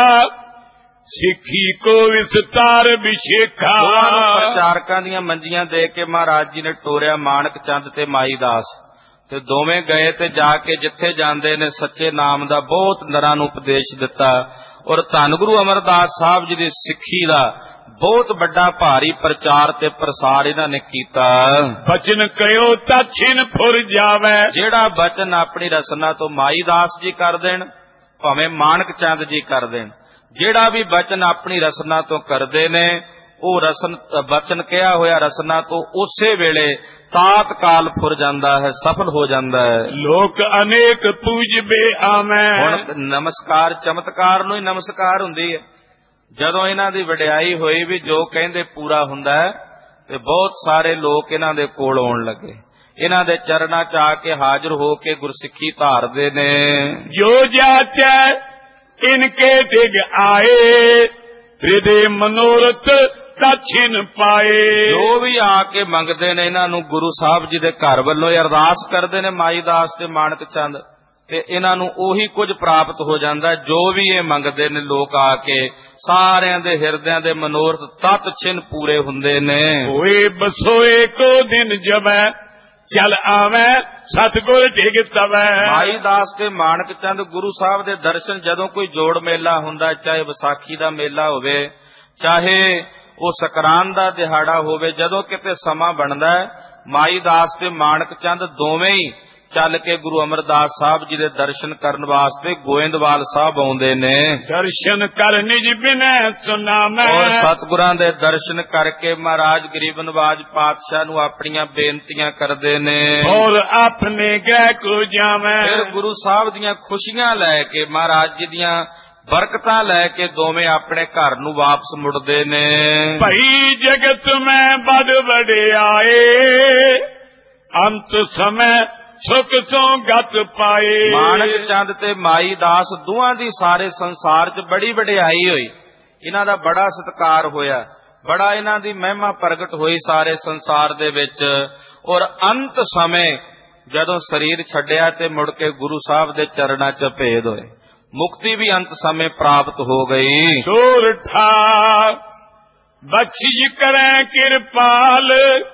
ਸਿੱਖੀ ਕੋ ਵਿਸਤਾਰ ਵਿਸ਼ੇਖਾ। ਪ੍ਰਚਾਰਕਾਂ ਦੀਆਂ ਮੰਜੀਆਂ ਦੇ ਕੇ ਮਹਾਰਾਜ ਜੀ ਨੇ ਟੋਰਿਆ ਮਾਨਕ ਚੰਦ ਤੇ ਮਾਈ ਦਾਸ, ਤੇ ਦੋਵੇਂ ਗਏ ਤੇ ਜਾ ਕੇ ਜਿੱਥੇ ਜਾਂਦੇ ਨੇ ਸੱਚੇ ਨਾਮ ਦਾ ਬਹੁਤ ਨਰਾਂ ਨੂੰ ਉਪਦੇਸ਼ ਦਿੱਤਾ। ਔਰ ਧੰਨ ਗੁਰੂ ਅਮਰਦਾਸ ਸਾਹਿਬ ਜੀ ਦੀ ਸਿੱਖੀ ਦਾ ਬਹੁਤ ਵੱਡਾ ਭਾਰੀ ਪ੍ਰਚਾਰ ਤੇ ਪ੍ਰਸਾਰ ਇਹਨਾਂ ਨੇ ਕੀਤਾ। ਬਚਨ ਕਹਿਓ ਤਾਂ ਛਿਨ ਫੁਰ ਜਾਵੇ, ਜਿਹੜਾ ਬਚਨ ਆਪਣੀ ਰਸਨਾ ਤੋਂ ਮਾਈ ਦਾਸ ਜੀ ਕਰ ਦੇਣ, ਭਾਵੇਂ ਮਾਨਕ ਚੰਦ ਜੀ ਕਰ ਦੇਣ, ਜਿਹੜਾ ਵੀ ਬਚਨ ਆਪਣੀ ਰਸਨਾ ਤੋਂ ਕਰਦੇ ਨੇ, ਉਹ ਰਸਨ ਬਚਨ ਕਿਹਾ ਹੋਇਆ ਰਸਨਾ ਤੋਂ ਉਸੇ ਵੇਲੇ ਤਾਤਕਾਲ ਫੁਰ ਜਾਂਦਾ ਹੈ, ਸਫਲ ਹੋ ਜਾਂਦਾ ਹੈ। ਲੋਕ ਅਨੇਕ ਪੂਜਬੇ ਆਵੇਂ। ਹੁਣ ਨਮਸਕਾਰ ਚਮਤਕਾਰ ਨੂੰ ਹੀ ਨਮਸਕਾਰ ਹੁੰਦੀ ਹੈ। ਜਦੋਂ ਇਹਨਾਂ ਦੀ ਵਡਿਆਈ ਹੋਈ ਵੀ ਜੋ ਕਹਿੰਦੇ ਪੂਰਾ ਹੁੰਦਾ ਹੈ, ਤੇ ਬਹੁਤ ਸਾਰੇ ਲੋਕ ਇਹਨਾਂ ਦੇ ਕੋਲ ਆਉਣ ਲੱਗੇ, ਇਹਨਾਂ ਦੇ ਚਰਨਾਂ 'ਚ ਆ ਕੇ ਹਾਜ਼ਰ ਹੋ ਕੇ ਗੁਰਸਿੱਖੀ ਧਾਰਦੇ ਨੇ। ਜੋ ਜਾਚੈ ਇਨਕੇ ਦਿਗ ਆਏ, ਹਿਰਦੇ ਮਨੋਰਥ ਦਛਿਨ ਪਾਏ। ਜੋ ਵੀ ਆ ਕੇ ਮੰਗਦੇ ਨੇ ਇਹਨਾਂ ਨੂੰ ਗੁਰੂ ਸਾਹਿਬ ਜੀ ਦੇ ਘਰ ਵੱਲੋਂ ਅਰਦਾਸ ਕਰਦੇ ਨੇ ਮਾਈ ਦਾਸ ਤੇ ਮਾਨਕ ਚੰਦ, ਤੇ ਇਹਨਾਂ ਨੂੰ ਉਹੀ ਕੁਝ ਪ੍ਰਾਪਤ ਹੋ ਜਾਂਦਾ ਜੋ ਵੀ ਇਹ ਮੰਗਦੇ ਨੇ। ਲੋਕ ਆ ਕੇ ਸਾਰਿਆਂ ਦੇ ਹਿਰਦਿਆਂ ਦੇ ਮਨੋਰਥ ਤਤ ਛਿਨ ਪੂਰੇ ਹੁੰਦੇ ਨੇ। ਹੋਏ ਬਸੋਏ ਕੋ ਦਿਨ ਜਬੈ, ਚਲ ਆਵੇ ਸਤਿਗੁਰ ਡਿਗ ਤਵੈ। ਮਾਈ ਦਾਸ ਤੇ ਮਾਨਕ ਚੰਦ ਗੁਰੂ ਸਾਹਿਬ ਦੇ ਦਰਸ਼ਨ ਜਦੋਂ ਕੋਈ ਜੋੜ ਮੇਲਾ ਹੁੰਦਾ, ਚਾਹੇ ਵਿਸਾਖੀ ਦਾ ਮੇਲਾ ਹੋਵੇ, ਚਾਹੇ ਉਹ ਸਕਰਾਨ ਦਾ ਦਿਹਾੜਾ ਹੋਵੇ, ਜਦੋਂ ਕਿਤੇ ਸਮਾਂ ਬਣਦਾ ਮਾਈ ਦਾਸ ਤੇ ਮਾਣਕ ਚੰਦ ਦੋਵੇਂ ਹੀ ਚੱਲ ਕੇ ਗੁਰੂ ਅਮਰਦਾਸ ਸਾਹਿਬ ਜੀ ਦੇ ਦਰਸ਼ਨ ਕਰਨ ਵਾਸਤੇ ਗੋਇੰਦਵਾਲ ਸਾਹਿਬ ਆਉਂਦੇ ਨੇ। ਦਰਸ਼ਨ ਕਰ ਨਿਜ ਬਿਨੈ ਸੁਨਾਮੈ। ਔਰ ਸਤਿਗੁਰਾਂ ਦੇ ਦਰਸ਼ਨ ਕਰਕੇ ਮਹਾਰਾਜ ਗਰੀਬ ਨਵਾਜ ਪਾਤਸ਼ਾਹ ਨੂੰ ਆਪਣੀਆਂ ਬੇਨਤੀਆਂ ਕਰਦੇ ਨੇ। ਔਰ ਆਪਣੇ ਗਹਿ ਕੋ ਜਾਵੈ। ਫਿਰ ਗੁਰੂ ਸਾਹਿਬ ਦੀਆਂ ਖੁਸ਼ੀਆਂ ਲੈ ਕੇ ਮਹਾਰਾਜ ਜੀ ਦੀਆਂ ਬਰਕਤਾਂ ਲੈ ਕੇ ਦੋਵੇਂ ਆਪਣੇ ਘਰ ਨੂੰ ਵਾਪਸ ਮੁੜਦੇ ਨੇ। ਭਈ ਜਗਤ ਮੈਂ ਬਦ ਵਡਿਆਏ ਅੰਤ ਸਮੇਂ ਸੁਖ ਸੋ ਗਤ ਪਾਏ। ਮਾਣਕ ਚੰਦ ਤੇ ਮਾਈ ਦਾਸ ਦੋਹਾਂ ਦੀ ਸਾਰੇ ਸੰਸਾਰ 'ਚ ਬੜੀ ਵਡਿਆਈ ਹੋਈ। ਇਹਨਾਂ ਦਾ ਬੜਾ ਸਤਿਕਾਰ ਹੋਇਆ, ਬੜਾ ਇਹਨਾਂ ਦੀ ਮਹਿਮਾ ਪ੍ਰਗਟ ਹੋਈ ਸਾਰੇ ਸੰਸਾਰ ਦੇ ਵਿੱਚ। ਔਰ ਅੰਤ ਸਮੇਂ ਜਦੋਂ ਸਰੀਰ ਛੱਡਿਆ ਤੇ ਮੁੜ ਕੇ ਗੁਰੂ ਸਾਹਿਬ ਦੇ ਚਰਨਾਂ 'ਚ ਭੇਦ ਹੋਏ। ਮੁਕਤੀ ਵੀ ਅੰਤ ਸਮੇਂ ਪ੍ਰਾਪਤ ਹੋ ਗਈ। ਸੋਰਠਾ ਬਖਸ਼ਿਸ਼ ਕਰੈ ਕਿਰਪਾਲ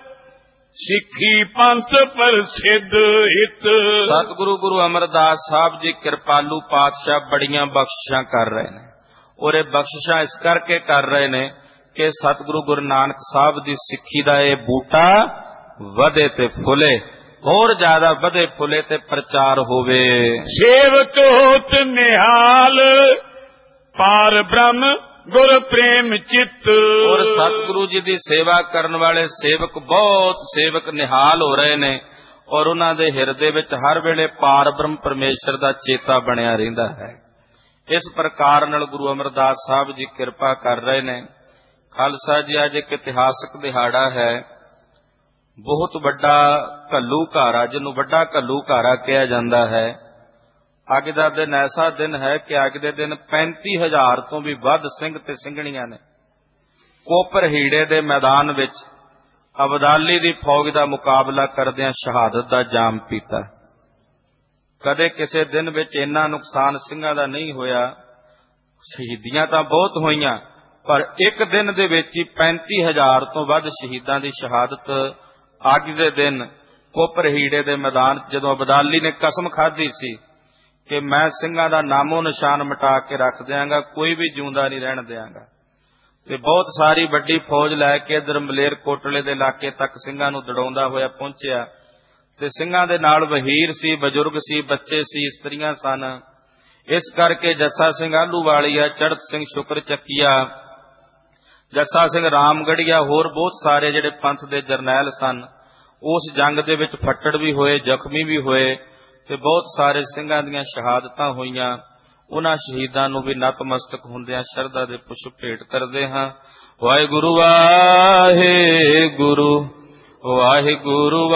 ਸਿੱਖੀ ਪੰਥ ਪ੍ਰਸਿੱਧ ਹਿਤ। ਸਤਿਗੁਰੂ ਗੁਰੂ ਅਮਰਦਾਸ ਸਾਹਿਬ ਜੀ ਕਿਰਪਾਲੂ ਪਾਤਸ਼ਾਹ ਬੜੀਆਂ ਬਖਸ਼ਿਸ਼ਾਂ ਕਰ ਰਹੇ ਨੇ। ਔਰ ਇਹ ਬਖਸ਼ਿਸ਼ਾਂ ਇਸ ਕਰਕੇ ਕਰ ਰਹੇ ਨੇ ਕਿ ਸਤਿਗੁਰੂ ਗੁਰੂ ਨਾਨਕ ਸਾਹਿਬ ਦੀ ਸਿੱਖੀ ਦਾ ਇਹ ਬੂਟਾ ਵਧੇ ਤੇ ਫੁੱਲੇ, ਹੋਰ ਜ਼ਿਆਦਾ ਵਧੇ ਫੁੱਲੇ ਤੇ ਪ੍ਰਚਾਰ ਹੋਵੇ। ਸੇਵਕ ਹੋਤ ਨਿਹਾਲ ਪਾਰ ਬ੍ਰਹਮ ਗੁਰ ਪ੍ਰੇਮ ਚਿੱਤ। ਔਰ ਸਤਿਗੁਰੂ ਜੀ ਦੀ ਸੇਵਾ ਕਰਨ ਵਾਲੇ ਸੇਵਕ ਬਹੁਤ ਸੇਵਕ ਨਿਹਾਲ ਹੋ ਰਹੇ ਨੇ। ਔਰ ਉਹਨਾਂ ਦੇ ਹਿਰਦੇ ਵਿੱਚ ਹਰ ਵੇਲੇ ਪਾਰ ਬ੍ਰਹਮ ਪਰਮੇਸ਼ਰ ਦਾ ਚੇਤਾ ਬਣਿਆ ਰਹਿੰਦਾ ਹੈ। ਇਸ ਪ੍ਰਕਾਰ ਨਾਲ ਗੁਰੂ ਅਮਰਦਾਸ ਸਾਹਿਬ ਜੀ ਕਿਰਪਾ ਕਰ ਰਹੇ ਨੇ। ਖਾਲਸਾ ਜੀ ਅੱਜ ਇੱਕ ਇਤਿਹਾਸਕ ਦਿਹਾੜਾ ਹੈ। ਬਹੁਤ ਵੱਡਾ ਘੱਲੂ ਘਾਰਾ, ਜਿਹਨੂੰ ਵੱਡਾ ਘੱਲੂ ਘਾਰਾ ਕਿਹਾ ਜਾਂਦਾ ਹੈ। ਅੱਜ ਦਾ ਦਿਨ ਐਸਾ ਦਿਨ ਹੈ ਕਿ ਅੱਜ ਦੇ ਦਿਨ ਪੈਂਤੀ ਹਜ਼ਾਰ ਤੋਂ ਵੀ ਵੱਧ ਸਿੰਘ ਤੇ ਸਿੰਘਣੀਆਂ ਨੇ ਕੋਪਰ ਹੀੜੇ ਦੇ ਮੈਦਾਨ ਵਿੱਚ ਅਬਦਾਲੀ ਦੀ ਫੌਜ ਦਾ ਮੁਕਾਬਲਾ ਕਰਦਿਆਂ ਸ਼ਹਾਦਤ ਦਾ ਜਾਮ ਪੀਤਾ। ਕਦੇ ਕਿਸੇ ਦਿਨ ਵਿੱਚ ਇੰਨਾ ਨੁਕਸਾਨ ਸਿੰਘਾਂ ਦਾ ਨਹੀਂ ਹੋਇਆ। ਸ਼ਹੀਦੀਆਂ ਤਾਂ ਬਹੁਤ ਹੋਈਆਂ, ਪਰ ਇੱਕ ਦਿਨ ਦੇ ਵਿੱਚ ਹੀ ਪੈਂਤੀ ਹਜ਼ਾਰ ਤੋਂ ਵੱਧ ਸ਼ਹੀਦਾਂ ਦੀ ਸ਼ਹਾਦਤ ਅੱਜ ਦੇ ਦਿਨ ਕੋਪਰ ਹੀੜੇ ਦੇ ਮੈਦਾਨ 'ਚ, ਜਦੋਂ ਅਬਦਾਲੀ ਨੇ ਕਸਮ ਖਾਧੀ ਸੀ ਕਿ ਮੈਂ ਸਿੰਘਾਂ ਦਾ ਨਾਮੋ ਨਿਸ਼ਾਨ ਮਿਟਾ ਕੇ ਰੱਖ ਦਿਆਂਗਾ, ਕੋਈ ਵੀ ਜਿਉਂਦਾ ਨਹੀਂ ਰਹਿਣ ਦਿਆਂਗਾ, ਤੇ ਬਹੁਤ ਸਾਰੀ ਵੱਡੀ ਫੌਜ ਲੈ ਕੇ ਇਧਰ ਮਲੇਰ ਕੋਟਲੇ ਦੇ ਇਲਾਕੇ ਤੱਕ ਸਿੰਘਾਂ ਨੂੰ ਦੜਾਉਂਦਾ ਹੋਇਆ ਪਹੁੰਚਿਆ। ਤੇ ਸਿੰਘਾਂ ਦੇ ਨਾਲ ਵਹੀਰ ਸੀ, ਬਜ਼ੁਰਗ ਸੀ, ਬੱਚੇ ਸੀ, ਇਸਤਰੀਆਂ ਸਨ। ਇਸ ਕਰਕੇ ਜੱਸਾ ਸਿੰਘ ਆਹਲੂਵਾਲੀਆ, ਚੜ੍ਹਤ ਸਿੰਘ ਸ਼ੁਕਰ ਚੱਕੀਆ, ਜੱਸਾ ਸਿੰਘ ਰਾਮਗੜੀਆ, ਹੋਰ ਬਹੁਤ ਸਾਰੇ ਜਿਹੜੇ ਪੰਥ ਦੇ ਜਰਨੈਲ ਸਨ, ਉਸ ਜੰਗ ਦੇ ਵਿੱਚ ਫੱਟੜ ਵੀ ਹੋਏ, ਜ਼ਖਮੀ ਵੀ ਹੋਏ, ਤੇ ਬਹੁਤ ਸਾਰੇ ਸਿੰਘਾਂ ਦੀਆਂ ਸ਼ਹਾਦਤਾਂ ਹੋਈਆਂ। ਉਹਨਾਂ ਸ਼ਹੀਦਾਂ ਨੂੰ ਵੀ ਨਤਮਸਤਕ ਹੁੰਦਿਆਂ ਸ਼ਰਧਾ ਦੇ ਪੁਸ਼ਪ ਭੇਟ ਕਰਦੇ ਹਾਂ। ਵਾਹਿਗੁਰੂ ਵਾਹਿਗੁਰੂ ਵਾਹਿਗੁਰੂ।